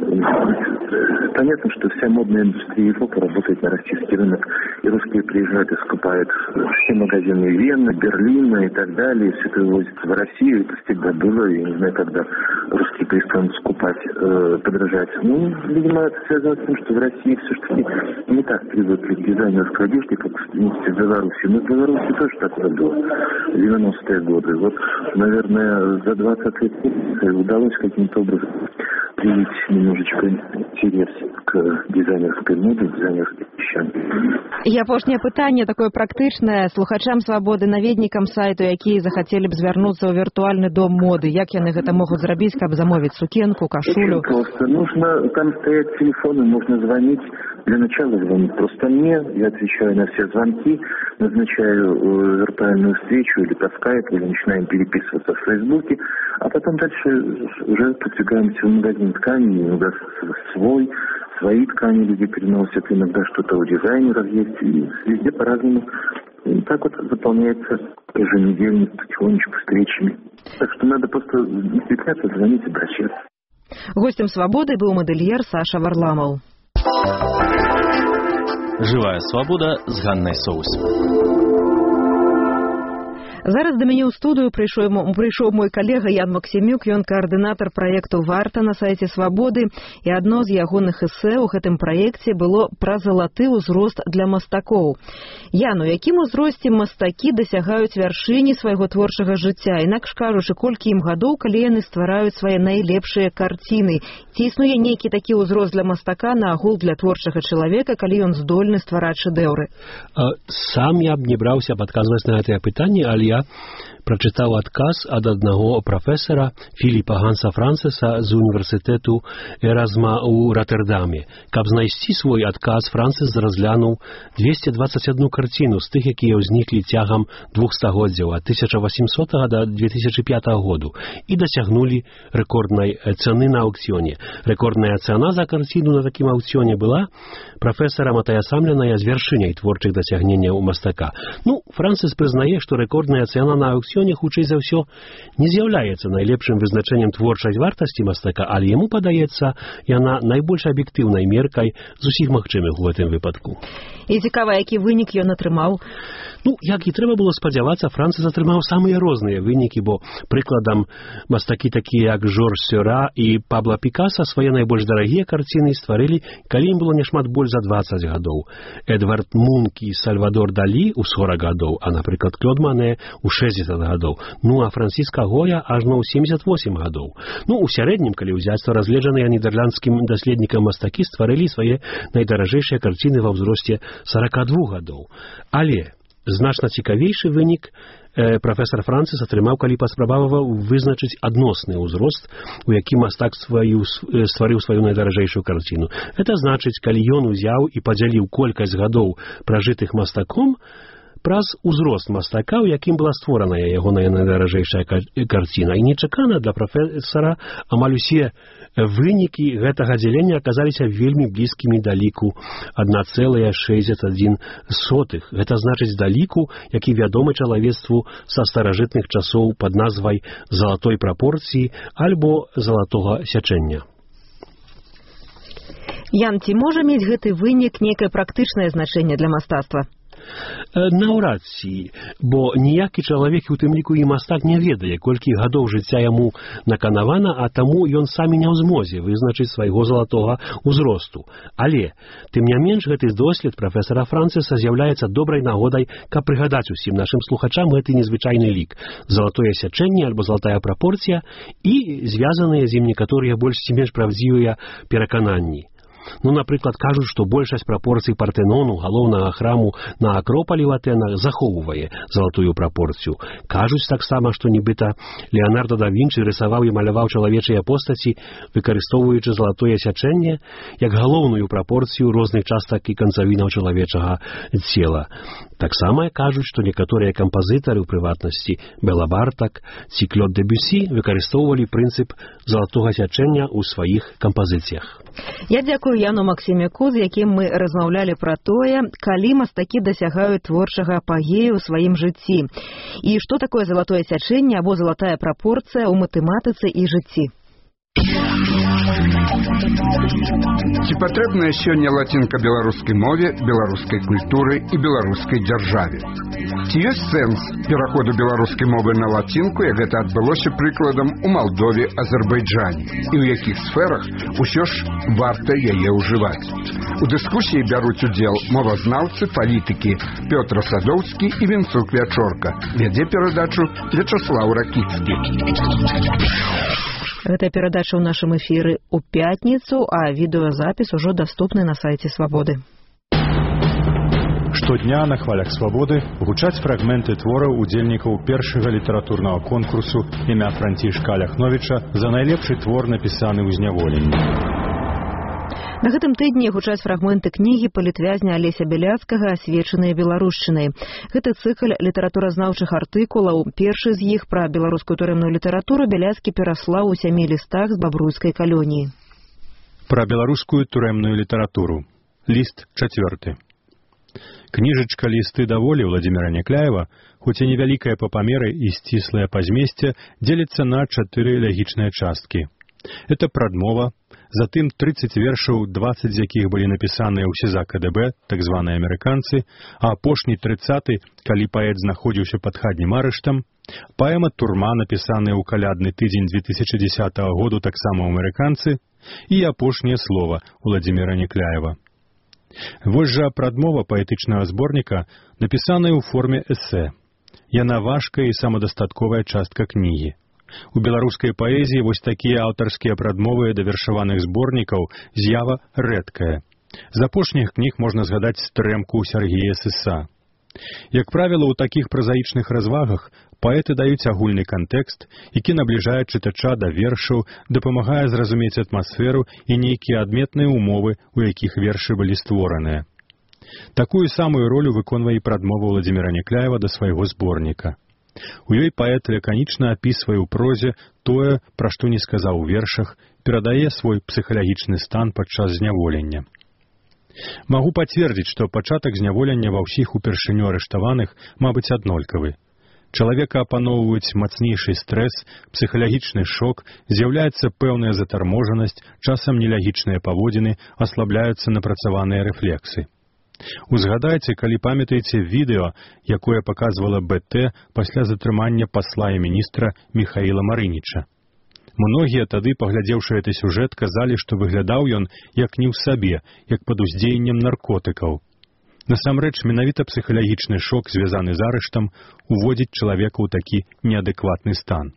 понятно, что вся модная индустрия Европы работает на российский рынок. И русские приезжают и скупают все магазины Вены, Берлина и так далее. И все это возят в Россию. Это всегда было. Я не знаю, когда русские перестанут скупать, подражать. Ну, видимо, это связано с тем, что в России все-таки не так привыкли к дизайнерской одежде, как в Беларуси. Но в Беларуси тоже такое было в 90-е годы. Вот, наверное, за 20 лет удалось каким-то образом привить немножечко интерес к дизайнерской моде, дизайнерским вещам. І апошняе пытанне такое практычнае слухачам Свабоды, наведнікам сайту, якія захацелі б звярнуцца ў віртуальны дом моды. Як яны гэта могуць зрабіць, каб замовіць сукенку, кашулю? Очень просто. Нужно, там стоят телефоны, можно звонить. Для начала звонить просто мне, я отвечаю на все звонки, назначаю виртуальную встречу или по скайпу, или начинаем переписываться в Фейсбуке, а потом дальше уже продвигаемся в магазин тканей, иногда свои ткани люди переносят, иногда что-то у дизайнеров есть, и везде по-разному. И так вот заполняется еженедельно, потихонечку встречами. Так что надо просто не стесняться, звонить, обращаться. Гостем «Свободы» был модельер Саша Варламов. Живая свобода з Ганнай Соус. Зараз да мяне ў студыю прыйшоў мой калега Ян Максімюк, ён каардынатар праекту «Варта» на сайце «Свабоды», і адно з ягоных эсэ ў гэтым праекце было пра залаты ўзрост для мастакоў. Ян, у якім узросце мастакі дасягаюць вяршыні свайго творчага жыцця, інакш кажучы, колькі ім гадоў, калі яны ствараюць свае найлепшыя карціны? Ці існуе нейкі такі ўзрост для мастака на агул для творчага чалавека, калі ён здольны ствараць шэдэўры? Сам я б не браўся падказваць на гэтае пытанне, але я прачытаў адказ ад аднаго прафесара Філіпа Ганса Францеса з універсітэту Эразма ў Роттердаме. Каб знайсці свой адказ, Францес разглянуў 221 карціну з тых, якія ўзніклі цягам 2 стагоддзяў ад 1800 да 2005 году і дасягнулі рэкорднай цаны на аўкцыёне. Рэкордная цана за карціну на такім аўкцыёне была прафесарам атаясамленая з вяршыняй творчых дасягненняў мастака. Францес прызнае, што рэкордная цана на аўкцыёне хутчэй за ўсё не з'яўляецца найлепшым вызначэннем творчай вартасці мастака, але яму падаецца яна найбольш аб'ектыўнай меркай з усіх магчымых у гэтым выпадку. І цікава, які вынік ён атрымаў? Як і трэба было спадзявацца, Францес атрымаў самыя розныя вынікі, бо, прыкладам, мастакі такія, як Жорж Сёра і Пабло Пікаса свае найбольш дарагія карціны стварылі, калі ім было няшмат больш за 20 гадоў. Эдвард Мунк і Сальвадор Далі ў 40 гадоў, а, напрыклад, Клод Мане ў 60 гадоў, а Франциско Гоя ажно ў 78 гадоў. У сярэднім, калі ўзяць, то разгледжаныя нідерландскім даследнікам мастакі стварылі свае найдаражэйшыя карціны ва ўзросце 42 гадоў. Але значна цікавейшы вынік прафесор Францес атрымаў, калі паспрабаваў вызначыць адносны ўзрост, у якім мастак стварыў сваю найдаражэйшую карціну. Гэта значыць, калі ён узяў і падзяліў колькасць гадоў пражытых мастаком праз узрост мастака, у якім была створаная ягоная найдаражэйшая карціна. І нечакана для прафесара амаль усе вынікі гэтага дзялення аказаліся вельмі блізкімі да ліку 1,61. Гэта значыць да ліку, які вядомы чалавецтву са старажытных часоў пад назвай залатой прапорцыі альбо залатога сячэння. Ян, ці можа мець гэты вынік нейкае практычнае значэнне для мастацтва? Наўрад ці, бо ніякі чалавек, у тым ліку і мастак, не ведае, колькі гадоў жыцця яму наканавана, а таму ён самі не ў змозе вызначыць свайго залатога ўзросту. Але, тым не менш, гэты дослед прафесара Францеса з'яўляецца добрай нагодай, каб прыгадаць усім нашым слухачам гэты незвычайны лік, залатое сячэнне альбо залатая прапорцыя і звязаныя з ім некаторыя больш ці менш правдзівыя перакананні. Напрыклад, кажуць, што большасць прапорцый Партэнону, галоўнага храму на Акропалі ў Атэнах, захоўвае залатую прапорцыю. Кажуць таксама, што нібыта Леонардо да Вінчы рысаваў і маляваў чалавечыя постаці, выкарыстоўваючы залатое сячэнне як галоўную прапорцыю розных частак і канцавінаў чалавечага цела. Таксама кажуць, што некаторыя кампазітары, у прыватнасці Бела Бартак ці Клод Дебюсі, выкарыстоўвалі прынцып залатога сячэння ў сваіх кампазіцыях. Я дзякую Яну Максімяку, з якім мы размаўлялі пра тое, калі мастакі дасягаюць творчага апагею ў сваім жыцці. І што такое залатое сячэнне або залатая прапорцыя ў матэматыцы і жыцці. Ці патрэбная сёння лацінка беларускай мове, беларускай культуры і беларускай дзяржаве? Ці ёсць сэнс пераходу беларускай мовы на лацінку, як гэта адбылося прыкладам у Малдове, Азербайджане? І ў якіх сферах усё ж варта яе ўжываць? У дыскусіі бяруць удзел мовазнаўцы, палітыкі Пётр Садоўскі і Вінцук Вячорка. Вядзе перадачу Вячаслаў Ракіцкі. Гэтая перадача ў нашым эфіры ў пятніцу, а відэазапіс ужо даступны на сайце Свабоды. Штодня на хвалях Свабоды гучаць фрагменты твораў удзельнікаў першага літаратурнага конкурсу імя Францішка Аляхновіча за найлепшы твор, напісаны ў зняволенні. На гэтым тыдні гучаць фрагменты кнігі палітвязня Алеся Бяляцкага «Асвечаныя беларушчынай». Гэты цыкл літаратуразнаўчых артыкулаў, першы з іх пра беларускую турэмную літаратуру, Бяляцкі пераслаў у 7 лістах з бабруйскай калоніі. Пра беларускую турэмную літаратуру. Ліст 4. Кніжачка «Лісты даволі» Владзіміра Някляева, хоць і невялікая па памеры і сціслая па змесце, дзеліцца на 4 лягічныя часткі. Это прадмова, затым 30 вершаў, 20 з якіх былі напісаныя ў СІЗА КДБ, так званыя амерыканцы, а апошні 30-й, калі паэт знаходзіўся пад хатнім арыштам, паэма «Турма», напісаная ў калядны тыдзень 2010 году таксама амерыканцы, і апошняе слова Владзіміра Някляева. Вось жа прадмова паэтычнага зборніка, напісаная ў форме эсэ. Яна важкая і самадастатковая частка кнігі. У беларускай паэзіі вось такія аўтарскія прадмовы да вершаваных зборнікаў з'ява рэдкая. З апошніх кніг можна згадаць «Стрэмку» Сергія Сыса. Як правіла, у такіх празаічных развагах паэты даюць агульны кантэкст, які набліжае чытача да вершаў, дапамагае зразумець атмасферу і нейкія адметныя умовы, у якіх вершы былі створаныя. Такую самую ролю выконвае і прадмова Владзіміра Някляева да свайго зборніка. У ёй паэт лаканічна апісвае ў прозе тое, пра што не сказаў у вершах, перадае свой псіхалагічны стан падчас зняволення. Магу пацвердзіць, што пачатак зняволення ва ўсіх упершыню арыштаваных, мабыць, аднолькавы. Чалавека апаноўваюць мацнейшы стрэс, псіхалагічны шок, з'яўляецца пэўная затарможанасць, часам нелягічныя паводзіны, аслабляюцца напрацаваныя рэфлексы. Узгадайце, калі памятаеце відэо, якое паказвала БТ пасля затрымання пасла і міністра Міхаіла Марыніча. Многія тады, паглядзеўшы гэты сюжэт, казалі, што выглядаў ён як не ў сабе, як пад уздзеяннем наркотыкаў. Насамрэч, менавіта псіхалагічны шок, звязаны з арыштам, уводзіць чалавека ў такі неадэкватны стан.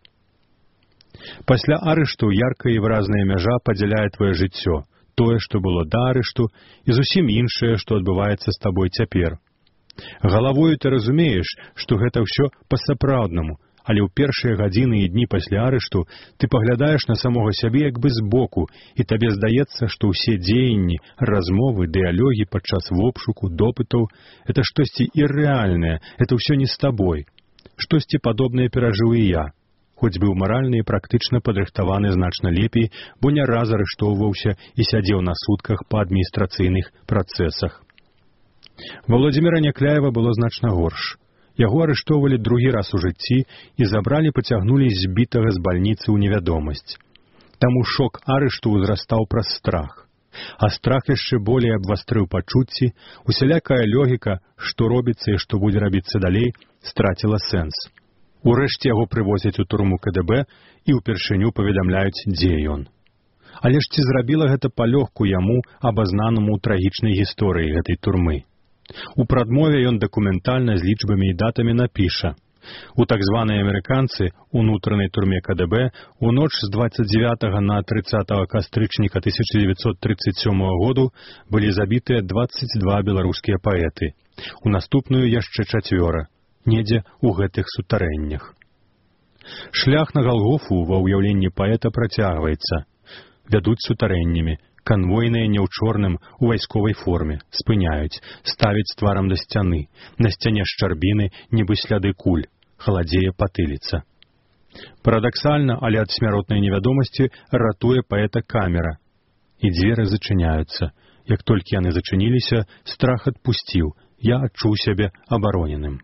Пасля арышту яркая і выразная мяжа падзяляе твоё жыццё, тое, што было да арышту, і зусім іншае, што адбываецца з табой цяпер. Галавою ты разумееш, што гэта ўсё па-сапраўднаму, але ў першыя гадзіны і дні пасля арышту ты паглядаеш на самога сябе як бы збоку, і табе здаецца, што ўсе дзеянні, размовы, дыялогі падчас вобшуку, допытаў — это штосьці іррэальнае, это ўсё не з табой. Штосьці падобнае перажыў і я, хоць быў маральна і практычна падрыхтаваны значна лепей, бо не раз арыштоўваўся і сядзеў на сутках па адміністрацыйных працэсах. Ва Владзіміра Някляева было значна горш. Яго арыштоўвалі другі раз у жыцці і забралі, пацягнулі збітага з бальніцы ў невядомасць. Таму шок арышту ўзрастаў праз страх. А страх яшчэ болей абвастрыў пачуцці, усялякая логіка, што робіцца і што будзе рабіцца далей, страціла сэнс. Урэшце яго прывозяць у турму КДБ і ўпершыню паведамляюць, дзе ён. Але ж ці зрабіла гэта палёгку яму, абазнанаму ў трагічнай гісторыі гэтай турмы? У прадмове ён дакументальна з лічбамі і датамі напіша: у так званай амерыканцы, унутранай турме КДБ, у ноч з 29 на 30 кастрычніка 1937 году былі забітыя 22 беларускія паэты. У наступную яшчэ 4, недзе ў гэтых сутарэннях. Шлях на Галгофу ва ўяўленні паэта працягваецца. Вядуць сутарэннямі, канвойныя не ў чорным, у вайсковай форме, спыняюць, ставяць тварам да сцяны, на сцяне шчарбіны, нібы сляды куль, халадзее патыліца. Парадаксальна, але ад смяротнай невядомасці ратуе паэта камера. І дзверы зачыняюцца. Як толькі яны зачыніліся, страх адпусціў, я адчуў сябе абароненым.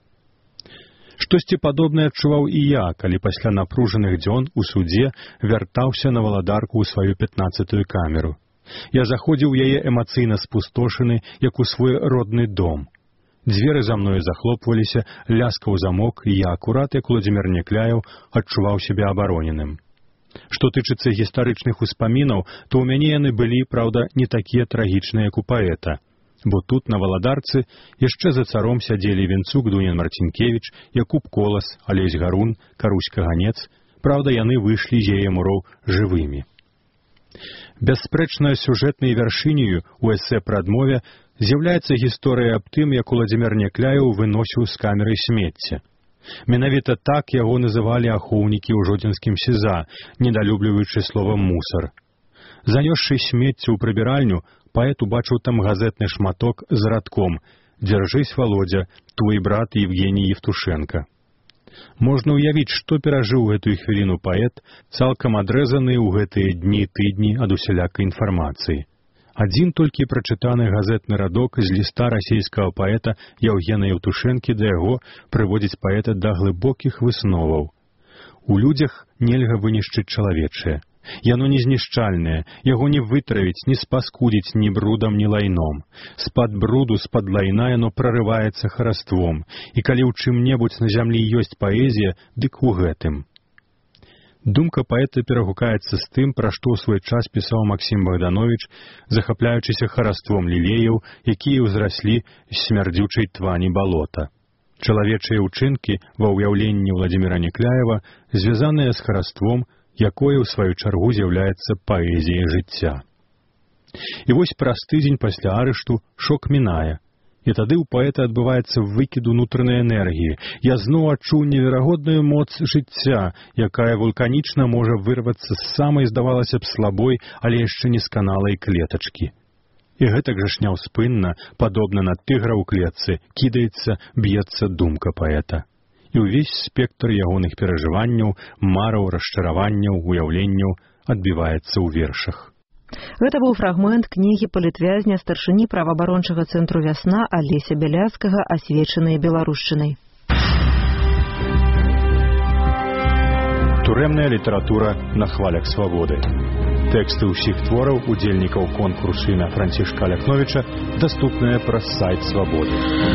Штосьці падобнае адчуваў і я, калі пасля напружаных дзён у судзе вяртаўся на валадарку ў сваю 15-ю камеру. Я заходзіў у яе эмацыйна спустошаны, як у свой родны дом. Дзверы за мною захлопваліся, ляскаў замок, і я акурат, як Владзімір Някляеў, адчуваў сябе абароненым. Што тычыцца гістарычных успамінаў, то ў мяне яны былі, праўда, не такія трагічныя, як у паэта. Бо тут, на валадарцы, яшчэ за царом сядзелі Венцук Дунян Марцінкевіч, Якуб Колас, Алесь Гарун, Карусь Каганец. Праўда, яны выйшлі з яе муроў жывымі. Бясспрэчна сюжэтнай вяршыняю у эсэ пра адмове з'яўляецца гісторыя аб тым, як Владзімір Някляеў выносіў з камеры смецце. Менавіта так яго называлі ахоўнікі ў жодзінскім СІЗА, недалюбліваючы словам мусар. Занёсшы смецце ў прыбіральню, паэт убачыў там газетны шматок з радком «Дзяржысь, Володя, твой брат Евгений Евтушенко». Можна ўявіць, што перажыў гэтую хвіліну паэт, цалкам адрэзаны ў гэтыя дні-тыдні ад усялякай інфармацыі. Адзін толькі прачытаны газетны радок з ліста расійскага паэта Яўгена Евтушэнкі да яго прыводзіць паэта да глыбокіх высноваў. У людзях нельга вынішчыць чалавечае. Яно не знішчальнае, яго не вытравіць, не спаскудзіць ні брудам, ні лайном. З-пад бруду, з-пад лайна яно прарываецца хараством, і калі ў чым-небудзь на зямлі ёсць паэзія, дык у гэтым. Думка паэта перагукаецца з тым, пра што ў свой час пісаў Максім Богданович, захапляючыся хараством лілеяў, якія ўзраслі з смярдзючай твані балота. Чалавечыя ўчынкі ва ўяўленні Владзіміра Някляева звязаныя з хараством, якое ў сваю чаргу з'яўляецца паэзіяй жыцця. І вось праз тыдзень пасля арышту шок мінае, І тады ў паэта адбываецца выкід унутранай энергіі. Я зноў адчуў неверагодную моц жыцця, якая вулканічна можа вырвацца з самай, здавалася б, слабой, але яшчэ несканалай клетачкі. І гэтак жа ж няўспынна, падобна на тыгра ў клетцы, кідаецца, б'ецца думка паэта. І ўвесь спектр ягоных перажыванняў, мараў, расчараванняў, уяўленняў адбіваецца ў вершах. Гэта быў фрагмент кнігі палітвязня старшыні праваабарончага цэнтру «Вясна» Алеся Бяляцкага «Асвечаныя беларушчынай». Турэмная літаратура на хвалях свабоды. Тэксты ўсіх твораў удзельнікаў конкурсу імя Францішка Ляхновіча даступныя праз сайт «Свабоды».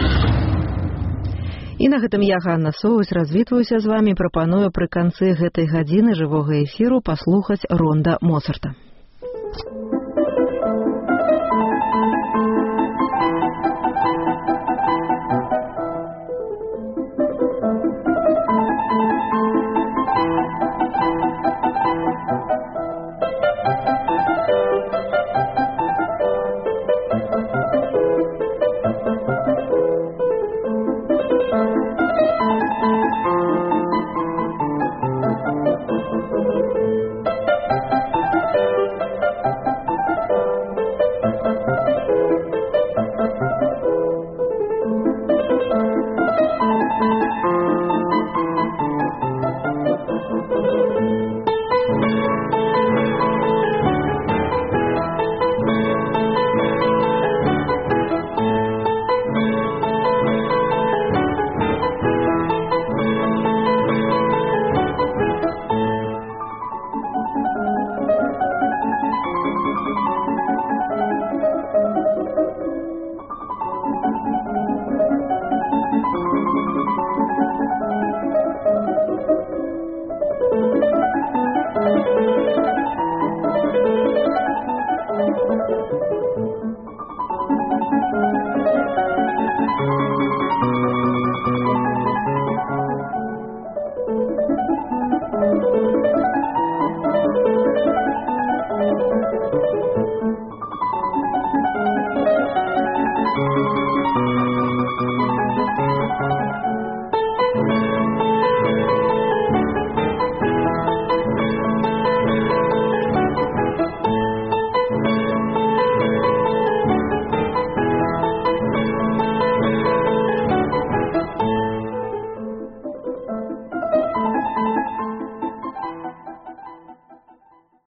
І на гэтым я, Ганна Соўваць, развітваюся з вамі, прапаную пры канцы гэтай гадзіны жывога эфіру паслухаць ронда Моцарта.